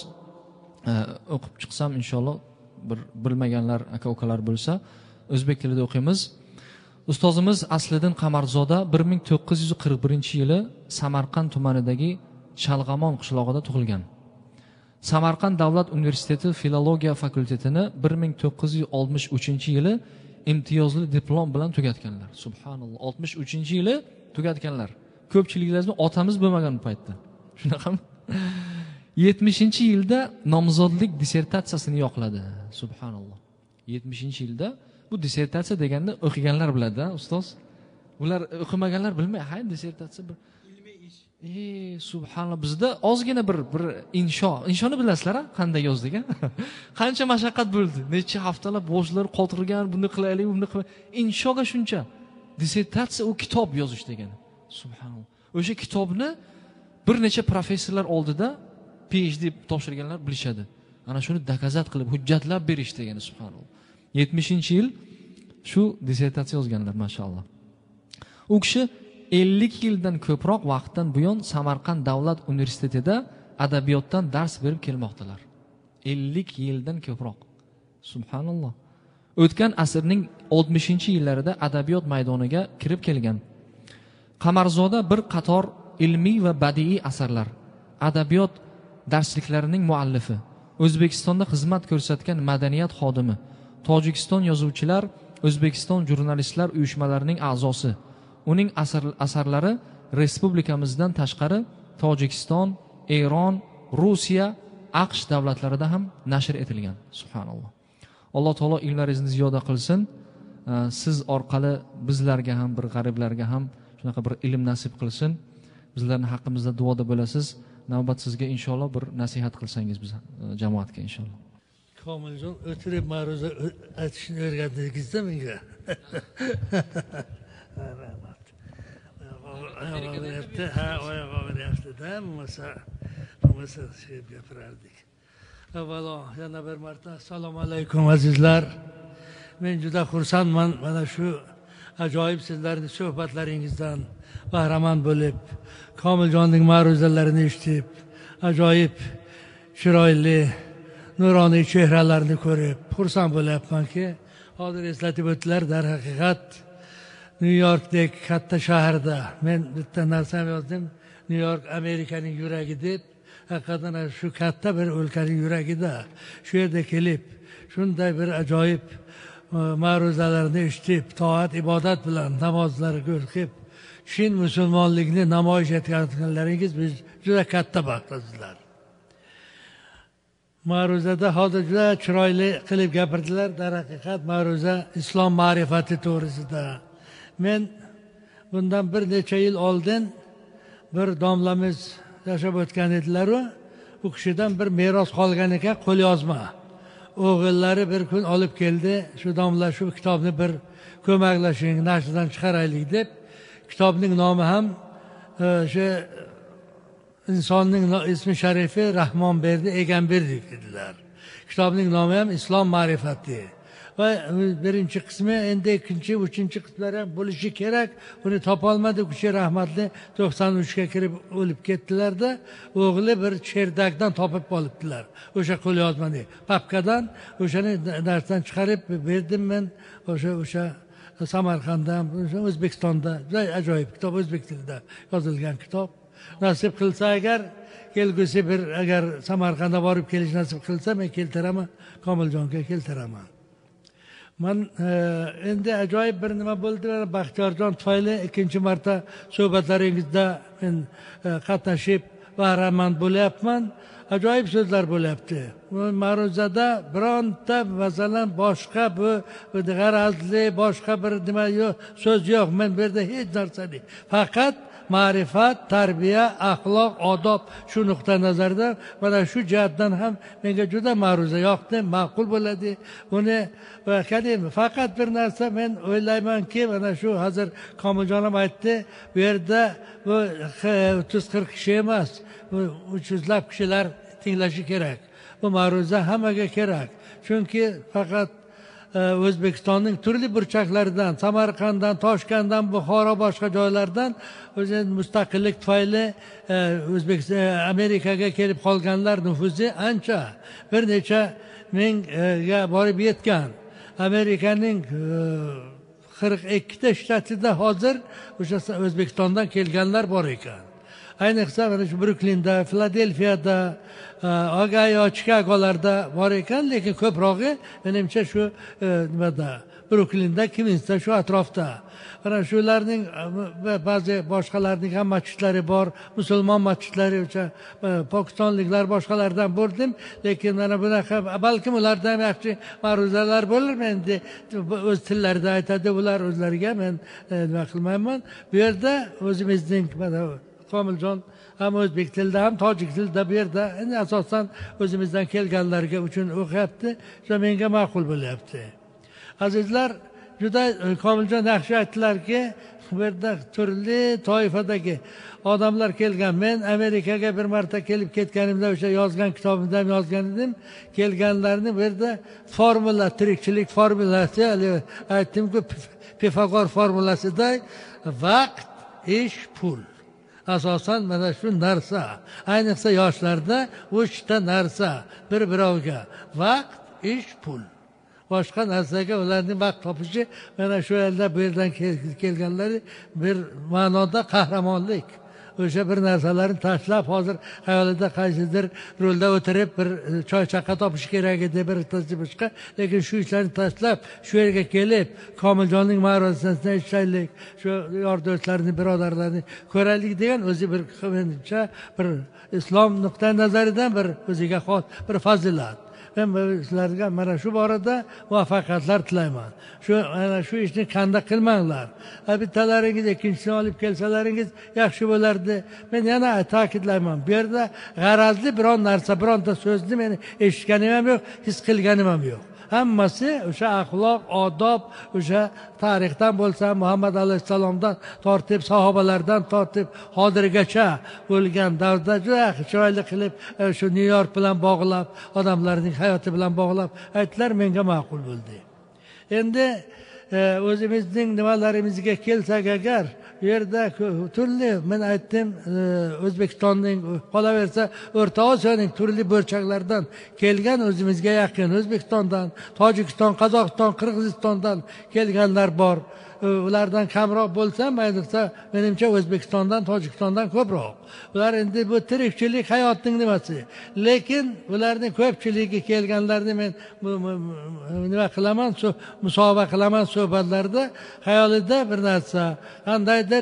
o'qib chiqsam inshaalloh, bir bilmaganlar aka-ukalar bo'lsa o'zbek tilida o'qiymiz. Ustozimiz Asliddin Qamarzoda bir ming to'qqiz yuz qirq birinchi yili Samarqand tumanidagi Shalg'amon qishlog'ida tug'ilgan. Samarqand davlat universiteti filologiya fakultetini bir ming to'qqiz yuz oltmish uchinchi yili imtiyozli diplom bilan tugatganlar. Subhanalloh, oltmish uchinchi yili tugatganlar. Ko'pchiliklarimiz otamiz bo'lmagan paytda. Shunaqami? yetmishinchi yilda nomzodlik dissertatsiyasini yoqladi. Subhanalloh. yetmishinchi yilda bu dissertatsiya deganda o'qiganlar biladi, ustoz. Ular o'qimaganlar bilmaydi. Hay, dissertatsiya bir ilmiy ish. Ey, subhanalloh, bizda ozgina bir bir insho. Inshoni bilasizlar-a? Qanday yozdik, a? Qancha mashaqqat bo'ldi. Necha haftalar boshlar qotirgan, buni qilaylik, buni qilaylik. Inshoga shuncha. Dissertatsiya u kitob yozish degani. Subhanalloh. O'sha kitobni bir necha professorlar oldida PhD topshirganlar bilishadi. Ana shuni dokazat qilib, hujjatlab berish degani, subhanalloh. yetmishinchi yil shu dissertatsiya yozganlar, maşallah. U kishi ellik yildan ko'proq vaqtdan buyon Samarqand davlat universitetida adabiyotdan dars berib kelmoqdalar. ellik yildan ko'proq. Subhanalloh. O'tgan asrning oltmishinchi yillarida adabiyot maydoniga kirib kelgan. Qamarzoda bir qator ilmiy va badiiy asarlar, adabiyot darsliklarining muallifi, O'zbekistonda xizmat ko'rsatgan madaniyat xodimi, Tojikiston yozuvchilar, O'zbekiston jurnalistlar uyushmalarining a'zosi. Uning asar, asarlari respublikamizdan tashqari Tojikiston, Eron, Rossiya, AQSh davlatlarida ham nashr etilgan. Subhanalloh. Alloh taolo ilmlaringizni ziyoda qilsin. Siz orqali bizlarga ham, bir g'ariblarga ham shunaqa bir ilm nasib qilsin. Bizlarning haqqimizda duoda bo'lasiz. Navbat sizga inshaalloh bir nasihat qilsangiz biz jamoatga inshaalloh. Komiljon o'tirib ma'ruza aytishni o'rgatdingizda menga. Rahmat. Oyog'im ha, oyog'im yaptida, bo'lmasa bo'lmasa şey gapirardik. Avvalo yana bir marta assalomu alaykum azizlar. Men juda xursandman mana shu ajoyib sizlarning suhbatlaringizdan bahramand bo'lib, Komiljonning ma'ruzalarini eshitib, ajoyib chiroyli nuroniy chehralarni ko'rib xursand bo'lyapmanki, hozir eslatib o'tdilar, darhaqiqat New Yorkdek katta shaharda men bitta narsam yozdim, New York Amerikaning yuragi deb, haqiqatan shu katta bir o'lkaning yuragida shu yerda kelib shunday bir ajoyib ma'ruzalarni eshitib, toat ibodat bilan namozlarga o'qib, chin musulmonlikni namoyish etganlaringiz biz juda katta baxtsizlar. Ma'ruzada hozir juda chiroyli qilib gapirdilar. Darhaqiqat ma'ruza islom ma'rifati to'g'risida. Men bundan bir necha yil oldin bir domlamiz yashab o'tgan edilar, u kishidan bir meros qolgan ekan, qo'lyozma. O'g'illari bir kun olib keldi, shu domla shu kitobni bir ko'maklashing, nashrdan chiqaraylik deb. Kitobning nomi ham o'sha insonning ismi sharifi Rahmonberdi Egamberdi dedilar. Kitobning nomi ham Islom ma'rifati. Va birinchi qismi, endi ikkinchi, uchinchi qismlar ham bo'lishi kerak. Uni topolmadi, kishi rahmatli to'qson uchga kirib o'lib ketdilarda, o'g'li bir cherdakdan topib olibdilar. O'sha qo'lyozmani, papkadan o'shani darsdan chiqarib berdim men. O'sha o'sha Samarqanddan, O'zbekistonda juda ajoyib kitob, o'zbek tilida yozilgan kitob. Nasib qilsa agar kelgusi bir agar Samarqandga borib kelish nasib qilsa, men keltiraman, Komiljonga keltiraman. Men endi ajoyib bir nima bo'ldi. Baxtiyorjon tufayli ikkinchi marta suhbatlaringizda men qatnashib bahramand bo'lyapman. Ajoyib so'zlar bo'lyapti. Ma'ruzada bironta masalan boshqa bu g'arazli boshqa bir nima yo'q, so'z yo'q. Men bu yerda hech narsa yo'q. Faqat ma'rifat, tarbiya, axloq, odob shu nuqta nazardan mana shu jihatdan ham menga juda ma'ruza yoqdi, ma'qul bo'ladi. Buni faqat bir narsa men o'ylaymanki, mana shu hozir Komiljonim aytdi, bu yerda bu o'ttiz qirq kishi emas, bu uch yuzlab kishilar tinglashi kerak. Bu ma'ruza hammaga kerak. Chunki faqat O'zbekistonning turli burchaklaridan, Samarqanddan, Toshkentdan, Buxoro boshqa joylardan o'zi mustaqillik tufayli O'zbekiston Amerikaga kelib qolganlar nufuzi ancha, bir necha mingga borib yetgan. Amerikaning qirq ikkita shtatida hozir o'sha O'zbekistondan kelganlar bor ekan. Ayniqsa mana shu Bruklinda, Filadelfiyada, Ogayo, Chikagolarda bor ekan, lekin ko'prog'i menimcha shu nimada Bruklinda, Kvinsda, shu atrofda. Mana shularning ba'zi boshqalarning ham masjidlari bor, musulmon masjidlari, o'sha pokistonliklar boshqalardan bo'ldim, lekin mana bunaqa balkim ularda ham yaxshi ma'ruzalar bo'lar. Endi o'z tillarida aytadi ular o'zlariga, men nima qilmayman. Bu yerda o'zimizning mana Komiljon ham o'zbek tilida ham tojik tilida bu yerda endi asosan o'zimizdan kelganlarga uchun o'qiyapti. Shu menga ma'qul bo'lyapti. Azizlar, juda Komiljon yaxshi aytdilarki, bu yerda turli toifadagi odamlar kelgan. Men Amerikaga bir marta kelib ketganimda o'sha yozgan kitobimda ham yozgan edim. Kelganlarni bu yerda formula, tirikchilik formulasi, aytdim-ku, Pifagor formulasida vaqt, ish, pul. Asosan mana shu narsa, ayniqsa yoshlarda uchta narsa bir birovga: vaqt, ish, pul. Boshqa narsaga ularning vaqt topishi mana shu yerda bu yerdan kelganlari bir ma'noda qahramonlik. O'sha bir narsalarni tashlab, hozir xayolida qaysidir rolda o'tirib bir choy chaqa topish kerak edi, bir boshqa, lekin shu ishlarni tashlab shu yerga kelib Komiljonning ma'ruzasini eshitaylik, shu yor do'stlarni, birodarlarni ko'raylik degan o'zi bir menimcha bir islom nuqtai nazaridan bir o'ziga xos bir fazilat. Men sizlarga mana shu borada muvaffaqiyatlar tilayman. Shu ana shu ishni qanday qilmanglar. Bittalaringiz ikkinchisini olib kelsalaringiz yaxshi bo'lardi. Men yana ta'kidlayman. Bu yerda g'arazli biron narsa, bironta so'zni men eshitganim ham yo'q, his qilganim ham yo'q. Hammasi o'sha axloq, odob, o'sha tarixdan bo'lsa, Muhammad alayhisalomdan tortib, sahobalardan tortib, hozirgacha bo'lgan davrda juda chiroyli qilib shu New York bilan bog'lab, odamlarning hayoti bilan bog'lab aytdilar, menga ma'qul bo'ldi. Endi o'zimizning nimalarimizga kelsak agar, bu yerda turli, men aytdim, O'zbekistonning, qolaversa O'rta Osiyoning turli burchaklaridan kelgan, o'zimizga yaqin O'zbekistondan, Tojikiston, Qozog'iston, Qirg'izistondan kelganlar bor. Ulardan kamroq bo'lsa, ayniqsa menimcha O'zbekistondan, Tojikistondan ko'proq. Ular endi bu tirikchilik hayotning nimasi. Lekin ularning ko'pchiligi kelganlarni men nima qilaman, musobaqa qilaman suhbatlarda, xayolida bir narsa, qandaydir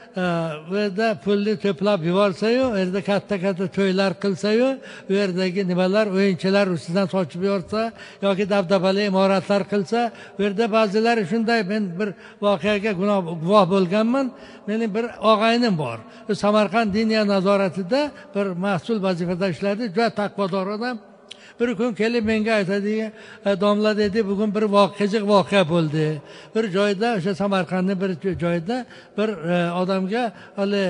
bu yerda pulni to'plab yuborsa-yu, u yerda katta-katta to'ylar qilsa-yu, u yerdagi nimalar, o'yinchilar ustidan sochib yuborsa yoki dabdabali imoratlar qilsa, u yerda ba'zilari shunday, men bir voqeaga guvoh bo'lganman. Mening bir og'aynim bor. Samarqand diniya nazoratida bir mas'ul vazifada ishlardi, juda taqvodor odam. bir kun kelib menga aytadi, domla dedi, bugun bir qiziq voqea bo'ldi. Bir joyda, o'sha Samarqandning bir joyida bir odamga hali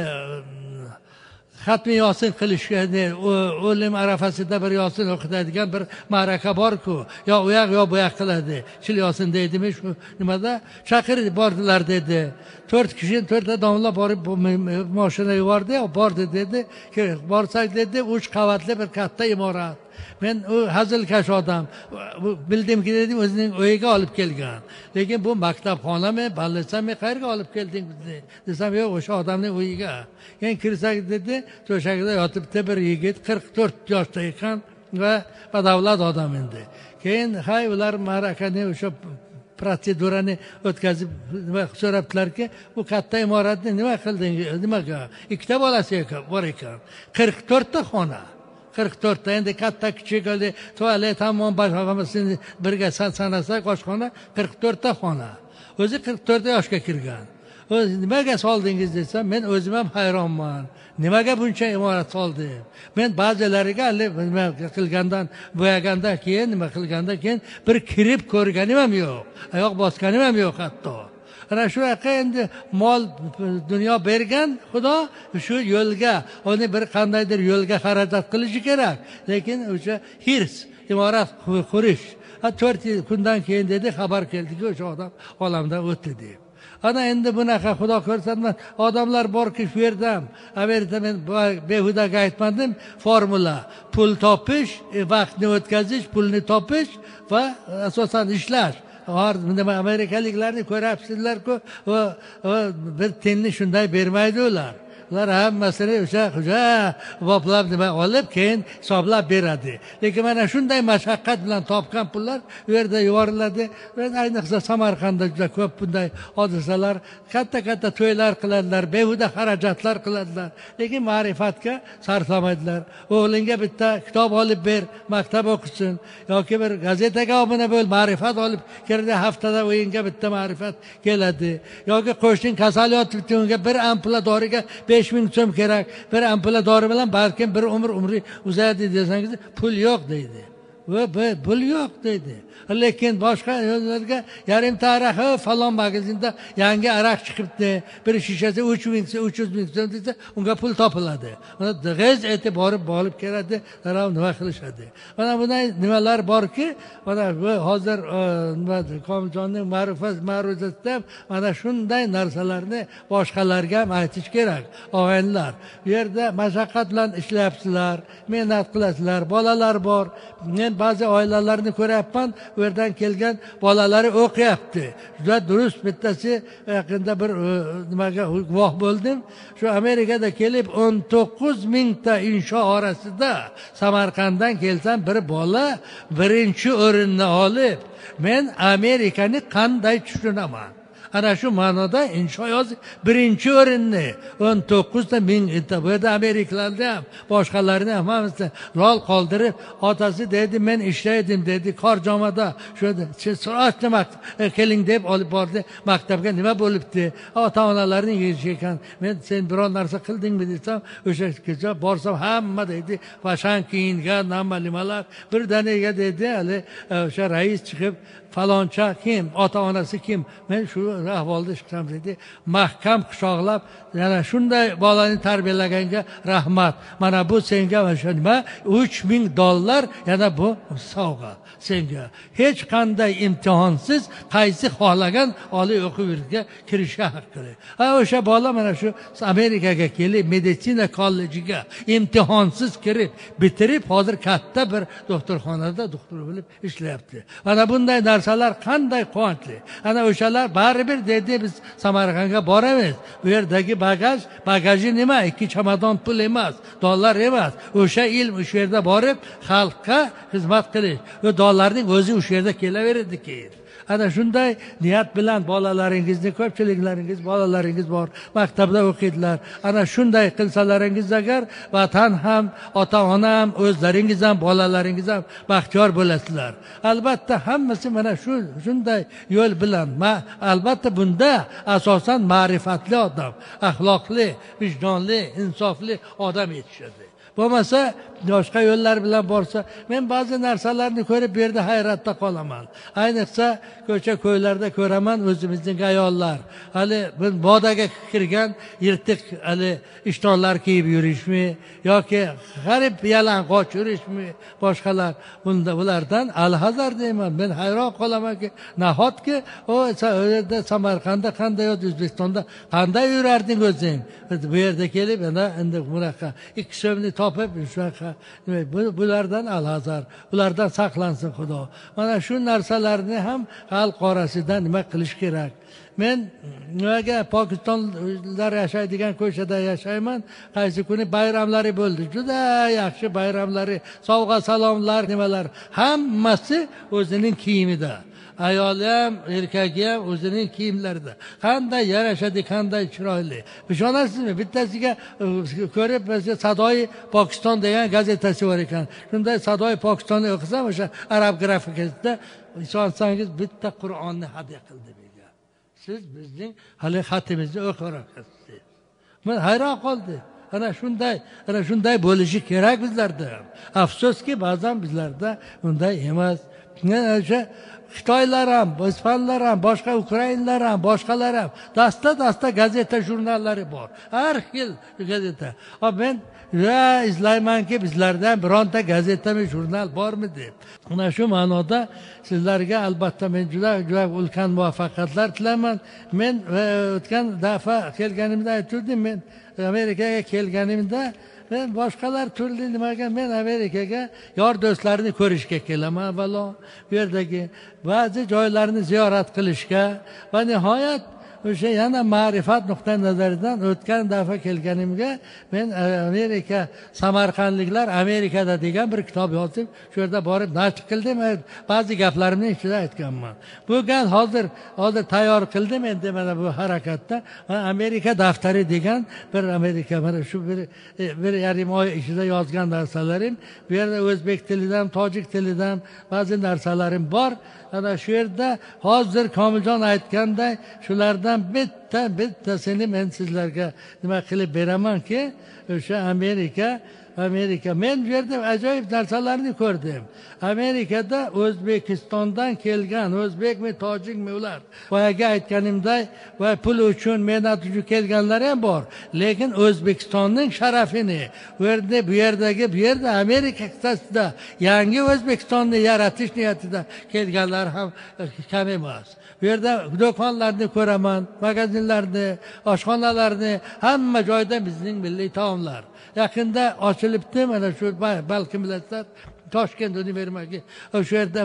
xatmi yosin qilishga, o'lim arafasida bir yosin o'qitadigan bir ma'raka bor-ku, yo u yoq yo bu yoq qiladi. Chil yosin deydimi, shu nimada chaqirib bordilar dedi. to'rt kishi, to'rtta domla borib mashina yubordi, bordi dedi. Borsak dedi, uch qavatli bir katta imorat. Men u hazilkash odam, bildimki dedim, o'zining uyiga olib kelgan. Lekin bu maktabxonami, ballisami, qayerga olib kelding bizni? Desam, yo'q, o'sha odamning uyiga. Keyin kirsak dedi, to'shagida yotibdi bir yigit, qirq to'rt yoshda ekan va badavlat odam endi. Keyin hay ular ma'rakani o'sha protsedurani o'tkazib so'rabdilarki, bu katta imoratni nima qilding? Nimaga? Ikkita bolasi bor ekan. qirq to'rtta xona. qirq to'rtta endi katta kichik tualet, hammom, hammasini birga sanasak oshxona qirq to'rtta xona. O'zi qirq to'rt yoshga kirgan. O'z nimaga soldingiz desam, men o'zim ham hayronman. Nimaga buncha imorat soldim? Men ba'zilariga nima qilgandan, bo'yagandan keyin, nima qilgandan keyin bir kirib ko'rganim ham yo'q. Oyoq bosganim ham yo'q hatto. Ana shu yoqqa endi mol dunyo bergan Xudo shu yo'lga, uni bir qandaydir yo'lga xarajat qilishi kerak. Lekin o'sha hirs, imorat qurish. to'rt kundan keyin dedi, xabar keldiki, o'sha odam olamdan o'tdi deb. Ana endi bunaqa Xudo ko'rsatmas odamlar borki, shu yerda ham, Amerikada men behudaga aytmadim, formula, pul topish, vaqtni o'tkazish, pulni topish va asosan ishlash. Nima amerikaliklarni ko'rapsizlar-ku, bir tiyinni shunday bermaydi ular. Ular hammasini o'sha xo'ja boplab nima olib, keyin hisoblab beradi. Lekin mana shunday mashaqqat bilan topgan pullar u yerda yuboriladi. Ayniqsa Samarqandda juda ko'p bunday hodisalar, katta-katta to'ylar qiladilar, behuda xarajatlar qiladilar. Lekin ma'rifatga sarflamaydilar. O'g'lingga bitta kitob olib ber, maktab o'qisin, yoki bir gazetaga obuna bo'l, ma'rifat olib keladi, haftada o'yinga bitta ma'rifat keladi. Yoki qo'shning kasal yotibdi, unga bir ampula doriga besh ming so'm kerak. Bir ampula dori bilan balkim bir umr umri uzayadi desangiz, pul yo'q deydi. Va pul yo'q deydi. Lekin boshqa yo'llarga yarimta aroq, falon magazinda yangi aroq chiqibdi, bir shishasi uch ming, uch yuz ming so'm desa, unga pul topiladi. Uni g'iz etib borib olib keladi, darrov nima qilishadi. Mana bunday nimalar borki, mana bu hozir nima Komiljonning ma'rifat ma'ruzasida mana shunday narsalarni boshqalarga ham aytish kerak. Og'aynilar, bu yerda mashaqqat bilan ishlayapsizlar, mehnat qilasizlar, bolalar bor. Men ba'zi oilalarni ko'ryapman, u yerdan kelgan bolalari o'qiyapti. Juda durust, bittasi yaqinda bir nimaga guvoh bo'ldim. Shu Amerikada kelib o'n to'qqiz mingta insho orasida Samarqanddan kelsam bir bola birinchi o'rinni olib, men Amerikani qanday tushunaman? Ana shu ma'noda insho yozib birinchi o'rinni o'n to'qqiz ta ming bu yerda Amerikalarda ham boshqalarni ham hammasini lol qoldirib, otasi dedi, men ishlaydim dedi, Korjomada shu sirotni keling deb olib bordi maktabga. Nima bo'libdi? Ota-onalarning ishi ekan. Men sen biror narsa qildingmi desam, o'sha kecha borsam hamma dedi, fashan kiyingan, nima nimalar. Birdaniga dedi, hali o'sha rais chiqib, faloncha kim, ota-onasi kim? Men shu ahvolda chiqsam dedi, mahkam quchoqlab, yana shunday bolani tarbiyalaganga rahmat. Mana bu senga o'sha nima uch ming dollar, yana bu sovg'a senga. Hech qanday imtihonsiz qaysi xohlagan oliy o'quv yurtiga kirishga haqqi. Ha, o'sha bola mana shu Amerikaga kelib, meditsina kollejiga imtihonsiz kirib, bitirib, hozir katta bir doktorxonada doktor bo'lib ishlayapti. Mana bunday narsalar qanday quvonchli. Ana o'shalar baribir dedi, biz Samarqandga boramiz. Bu yerdagi bagaj, bagaji nima? Ikki chamadon pul emas, dollar emas. O'sha ilm o'sha yerda borib xalqqa xizmat qilish. Va dollarning o'zi o'sha yerda kelaveradi keyin. ana shunday niyat bilan bolalaringizni, ko'pchiliklaringiz bolalaringiz bor, maktabda o'qiydilar. Ana shunday qilsalaringiz agar vatan ham, ota ona ham, o'zlaringiz ham, bolalaringiz ham baxtiyor bo'lasizlar. Albatta hammasi mana shu shunday yo'l bilan, albatta bunda asosan ma'rifatli odam, axloqli, vijdonli, insofli odam yetishadi. Bo'lmasa boshqa yo'llar bilan borsa, men ba'zi narsalarni ko'rib bu yerda hayratda qolaman. Ayniqsa ko'cha ko'ylarda ko'raman o'zimizning ayollar, hali modaga kirgan yirtiq hali ishtonlar kiyib yurishmi yoki g'arib yalang'och yurishmi, boshqalar bunda bulardan alhazar deyman. Men hayron qolamanki, nahotki o yerda Samarqandda qanday, O'zbekistonda qanday yurarding o'zing? Bu yerda kelib ana endi bunaqa ikki so'mni topib shunaqa bulardan alhazar, bulardan saqlansin Xudo. Mana shu narsalarni ham xalq orasida nima qilish kerak? Men nimaga Pokistonlar yashaydigan ko'chada yashayman, qaysi kuni bayramlari bo'ldi, juda yaxshi bayramlari, sovg'a salomlar, nimalar hammasi o'zining kiyimida. Ayoli ham, erkagi ham o'zining kiyimlarida. Qanday yarashadi, qanday chiroyli. Ishonasizmi? Bittasiga ko'rib, bizga Sadoy Pokiston degan gazetasi bor ekan. Shunday Sadoy Pokistonni o'qisam, o'sha arab grafikasida ishonsangiz bitta Qur'onni hadya qildi menga. Siz bizning hali xatimizni o'qiyapsiz. Men hayron qoldim. Ana shunday, ana shunday bo'lishi kerak bizlarda ham. Afsuski ba'zan bizlarda unday emas. O'sha Xitoylar ham, ispanlar ham, boshqa ukrainlar ham, boshqalar ham dasta-dasta gazeta, jurnallari bor. Har xil gazeta. Men ya izlaymanki, bizlardan bironta gazetami, jurnal bormi deb. Mana shu ma'noda sizlarga albatta men juda juda ulkan muvaffaqiyatlar tilayman. Men o'tgan daf'a kelganimda aytdim, men Amerikaga kelganimda men boshqalar turli nimaga, men Amerikaga yor do'stlarini ko'rishga kelaman, avvalo bu yerdagi ba'zi joylarni ziyorat qilishga va nihoyat o'sha yana ma'rifat nuqtai nazaridan o'tgan daf'a kelganimga men Amerika, Samarqandliklar Amerikada degan bir kitob yozib, shu yerda borib nashr qildim. Ba'zi gaplarimni ichida aytganman. Bu gal hozir hozir tayyor qildim endi mana bu harakatda Amerika daftari degan bir Amerika mana shu bir bir yarim oy ichida yozgan narsalarim, bu yerda o'zbek tilidan, tojik tilidan ba'zi narsalarim bor. Ana shu yerda hozir Komiljon aytganday shulardan bitta bittasini men sizlarga nima qilib beramanki, o'sha Amerika Amerika men bu yerda ajoyib narsalarni ko'rdim. Amerikada O'zbekistondan kelgan, o'zbekmi, tojikmi ular. Boyaga aytganimday, va pul uchun, mehnat uchun kelganlar ham bor. Lekin O'zbekistonning sharafini, bu yerda bu yerdagi bu yerda Amerika qit'asida yangi O'zbekistonni yaratish niyatida kelganlar ham kam emas. Bu yerda do'konlarni ko'raman, magazinlarni, oshxonalarni, hamma joyda bizning milliy taomlar. Yaqinda ochilibdi, mana shu balki bilasizlar, Toshkent universiteti o'sha yerda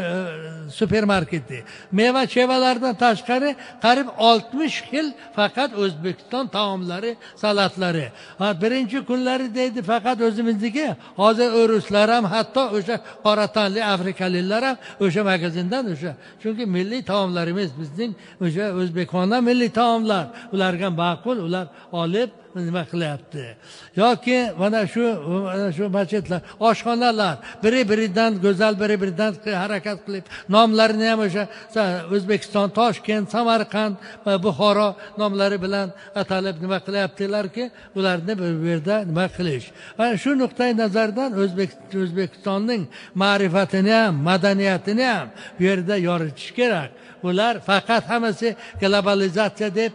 supermarketi. Meva chevalardan tashqari qarib oltmish xil faqat O'zbekiston taomlari, salatlari. Ha, birinchi kunlari deydi faqat o'zimizniki, hozir o'ruslar ham, hatto o'sha qora tanli afrikaliklar ham o'sha magazindan o'sha. Chunki milliy taomlarimiz bizning o'sha o'zbekona milliy taomlar, ularga ma'qul, ular olib nima qilyapti. Yoki mana shu mana shu masjidlar, oshxonalar biri-biridan go'zal, biri-biridan harakat qilib, nomlarini ham o'sha O'zbekiston, Toshkent, Samarqand va Buxoro nomlari bilan atalib nima qilyaptilarki, ularni bu yerda nima qilish. Mana shu nuqtai nazardan O'zbek O'zbekistonning ma'rifatini ham, madaniyatini ham bu yerda yoritish kerak. Ular faqat hammasi globalizatsiya deb,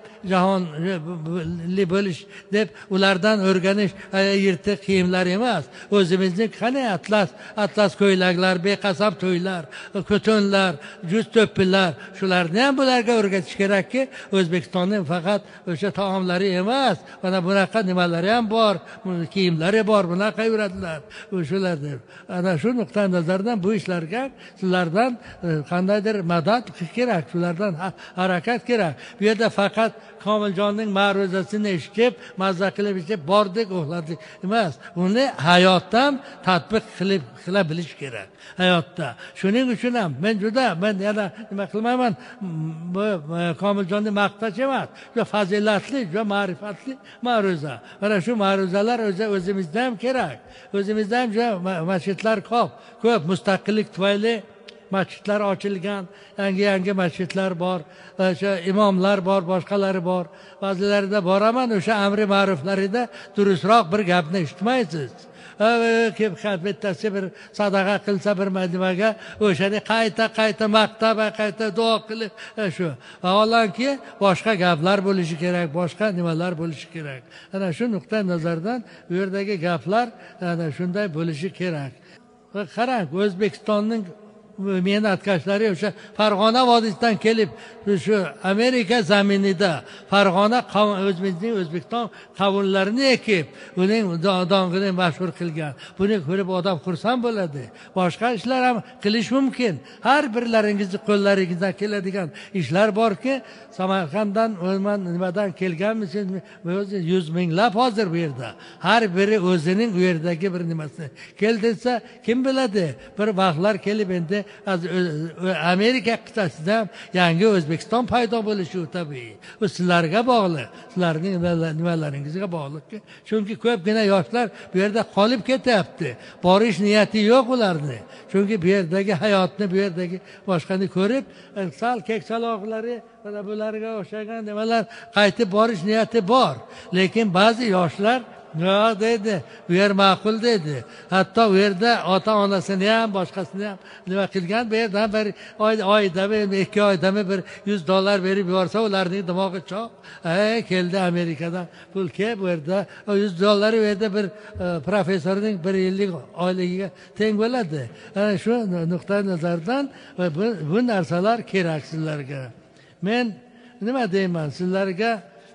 jahonli bo'lish deb ulardan o'rganish yirtiq kiyimlar emas. O'zimizning qani atlas, atlas ko'ylaklar, beqasam to'ylar, ko'tonlar, juz to'ppilar, shularni ham bularga o'rgatish kerakki, O'zbekistonning faqat o'sha taomlari emas, mana bunaqa nimalari ham bor, kiyimlari bor, bunaqa yuradilar. Shular deb. Ana shu nuqtai nazardan bu ishlarga sizlardan qandaydir madad kerak, shulardan harakat kerak. Bu yerda faqat Komiljonning ma'ruzasini eshitib mazza qilib eshitib bordik uxladik emas, uni hayotda ham tatbiq qilib qila bilish kerak hayotda. Shuning uchun ham men juda men yana nima qilmayman, bu Komiljonning maqtash emas, juda fazilatli, juda ma'rifatli ma'ruza. Mana shu ma'ruzalar o'zi o'zimizda ham kerak. O'zimizda ham juda masjidlar ko'p, ko'p mustaqillik tufayli masjidlar ochilgan, yangi yangi masjidlar bor, o'sha imomlar bor, boshqalari bor. Ba'zilarida boraman, o'sha amri ma'ruflarida durustroq bir gapni eshitmaysiz. Kim bittasi bir sadaqa qilsa bir nimaga o'shani qayta qayta maqtab, qayta duo qilib shu. Vaholanki boshqa gaplar bo'lishi kerak, boshqa nimalar bo'lishi kerak. Ana shu nuqtai nazardan bu yerdagi gaplar ana shunday bo'lishi kerak. Qarang, O'zbekistonning me'natkashlari o'sha Farg'ona vodiysidan kelib shu Amerika zaminida Farg'ona o'zimizning O'zbekiston qavunlarini ekib, uning dong'ini mashhur qilgan. Buni ko'rib odam xursand bo'ladi. Boshqa ishlar ham qilish mumkin. Har birlaringizning qo'llaringizdan keladigan ishlar borki, Samarqanddan, o'zman nimadan kelganmisiz? O'zi yuz minglab hozir bu yerda. Har biri o'zining u yerdagi bir nimasini keltirsa, kim biladi? Bir vaqtlar kelib endi Amerika qit'asida yangi O'zbekiston paydo bo'lishi tabiiy. Bu sizlarga bog'liq, sizlarning nimalaringizga bog'liq. Chunki ko'pgina yoshlar bu yerda qolib ketyapti. Borish niyati yo'q ularning. Chunki bu yerdagi hayotni, bu yerdagi boshqani ko'rib, sal keksaloqlari va bularga o'xshagan nimalar qaytib borish niyati bor. Lekin ba'zi yoshlar yo'q deydi, bu yer ma'qul deydi. Hatto u yerda ota onasini ham boshqasini ham nima qilgan, bu yerdan bir oyda bir ikki oyda bir yuz dollar berib yuborsa, ularning dimog'i choq. Ey, keldi Amerikadan pul ke, bu yerda yuz dollar u yerda bir professorning bir yillik oyligiga teng bo'ladi. Ana shu nuqtai nazardan bu, bu narsalar kerak sizlarga. Men nima deyman sizlarga?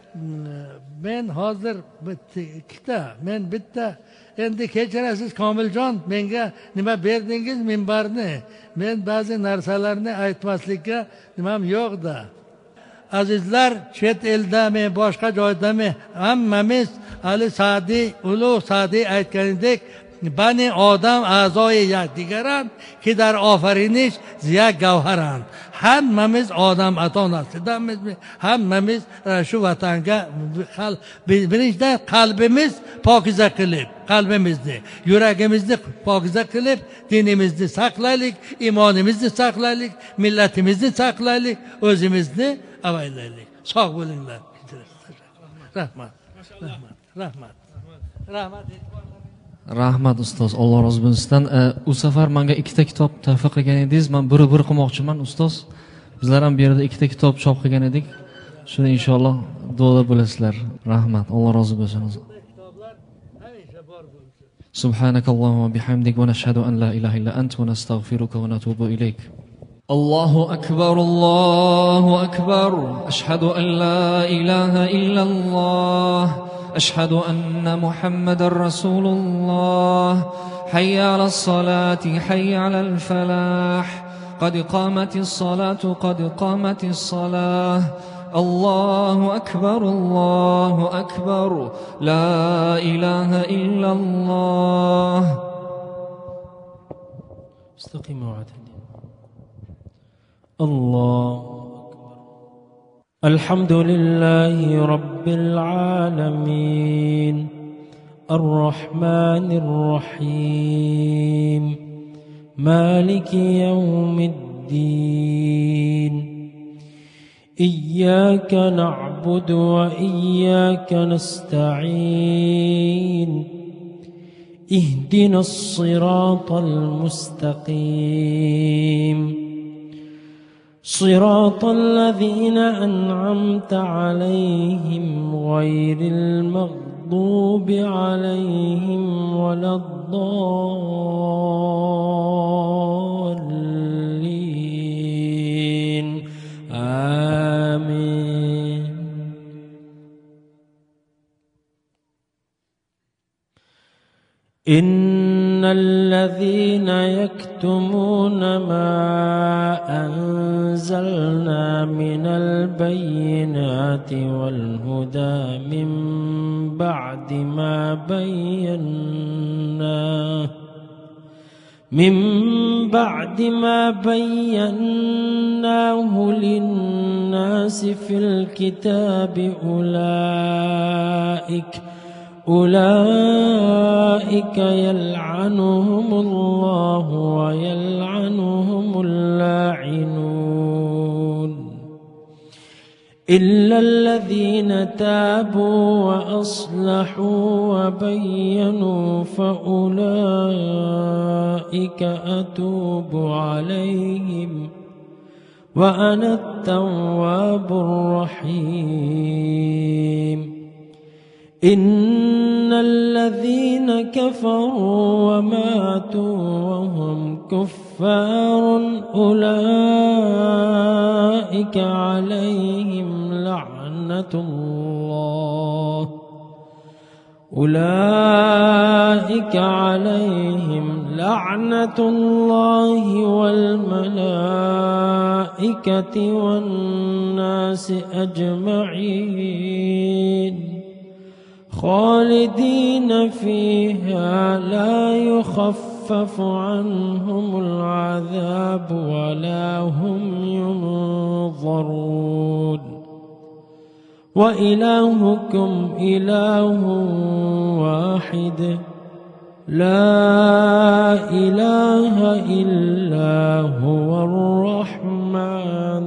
Men hozir ikkita, men bitta endi kechirasiz Komiljon, menga nima berdingiz minbarni. Men ba'zi narsalarni aytmaslikka nimam yo'q-da. Azizlar, chet eldami, boshqa joydami, hammamiz Ali Sa'di, ulug' Sa'di aytganidek, Bani odam a'zoyi yakdigaran ki dar ofrinish ziyak gavharan. Hammamiz odam ota-onasidamizmi? Hammamiz shu vatanga birinchidan qalbimiz pokiza qilib, qalbimizni, yuragimizni pokiza qilib, dinimizni saqlaylik, iymonimizni saqlaylik, millatimizni saqlaylik, o'zimizni avaylaylik. Sog' bo'linglar. Rahmat. Rahmat. Rahmat. Rahmat. Rahmat ustoz, Alloh rozi bo'lsin sizdan. U safar menga ikkita kitob tavsiya qilgan edingiz. Men bir-bir qilmoqchiman ustoz. Bizlar ham bu yerda ikkita kitob chop qilgan edik. Shuni inshaalloh duoda bo'lasizlar. Rahmat, Alloh rozi bo'lsin. Subhanakallahumma bihamdik va nashhadu an la ilaha illa anta va nastaghfiruka va natubu ilayk. Allohu akbar, Allohu akbar. Ashhadu an la ilaha illalloh. أشهد أن محمد رسول الله. حي على الصلاة حي على الفلاح قد قامت الصلاة قد قامت الصلاة. الله أكبر الله أكبر لا إله إلا الله. استقيموا وعدني. الله الحمد لله رب العالمين الرحمن الرحيم مالك يوم الدين. إياك نعبد وإياك نستعين. اهدنا الصراط المستقيم صراط الذين أنعمت عليهم غير المغضوب عليهم ولا الضالين. آمين. إن الذين يكتمون ما أنزلنا من البينات والهدى من بعد ما بيناه من بعد ما بيناه للناس في الكتاب أولئك أولئك يلعنهم الله ويلعنهم اللاعنون إلا الذين تابوا وأصلحوا وبينوا فأولئك أتوب عليهم وأنا التواب الرحيم إن الذين كفروا وماتوا وهم كفار أولئك عليهم لعنة الله أولئك عليهم لعنة الله والملائكة والناس أجمعين خالدين فيها لا يخفف عنهم العذاب ولا هم ينظرون وإلهكم إله واحد لا إله إلا هو الرحمن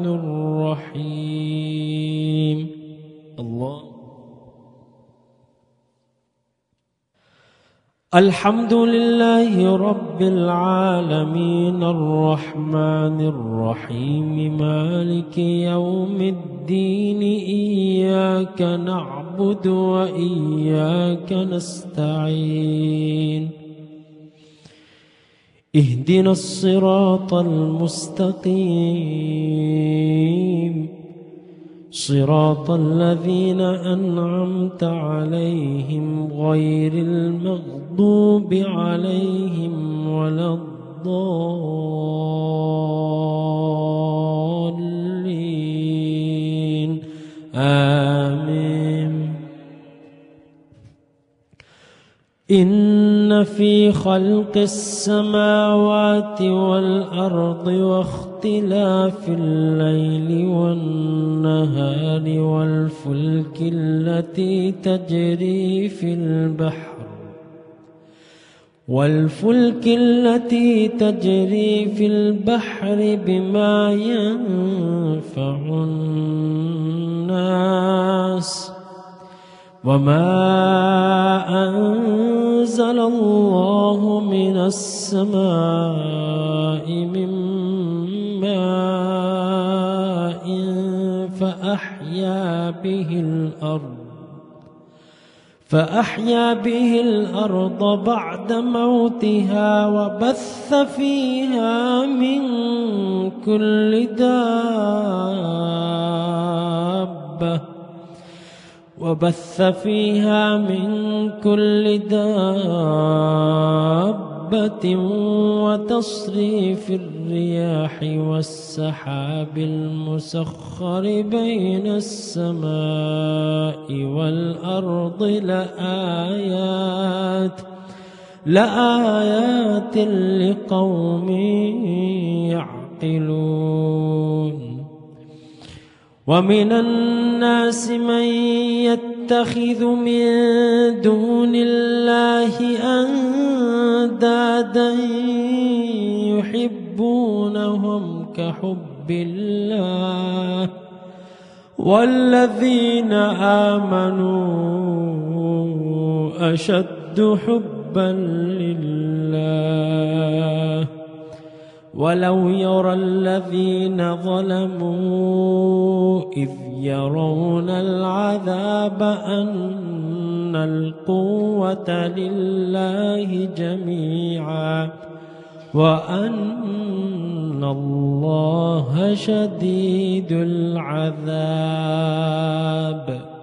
الرحيم. الله. الحمد لله رب العالمين الرحمن الرحيم مالك يوم الدين إياك نعبد وإياك نستعين اهدنا الصراط المستقيم صراط الذين أنعمت عليهم غير المغضوب عليهم ولا الضالين آمين. إن في خلق السماوات والأرض واختلاف الليل والنهار والفلك التي تجري في البحر والفلك التي تجري في البحر بما ينفع الناس وما أنزل الله من السماء من ماء فأحيا به الأرض فأحيا به الأرض بعد موتها وبث فيها من كل دابة وبث فيها من كل دابة وتصريف الرياح والسحاب المسخر بين السماء والأرض لآيات لآيات لقوم يعقلون. ومن الناس من يتخذ من دون الله أندادا يحبونهم كحب الله والذين آمنوا أشد حبا لله ولو يرى الذين ظلموا إذ يرون العذاب أن القوة لله جميعا وأن الله شديد العذاب.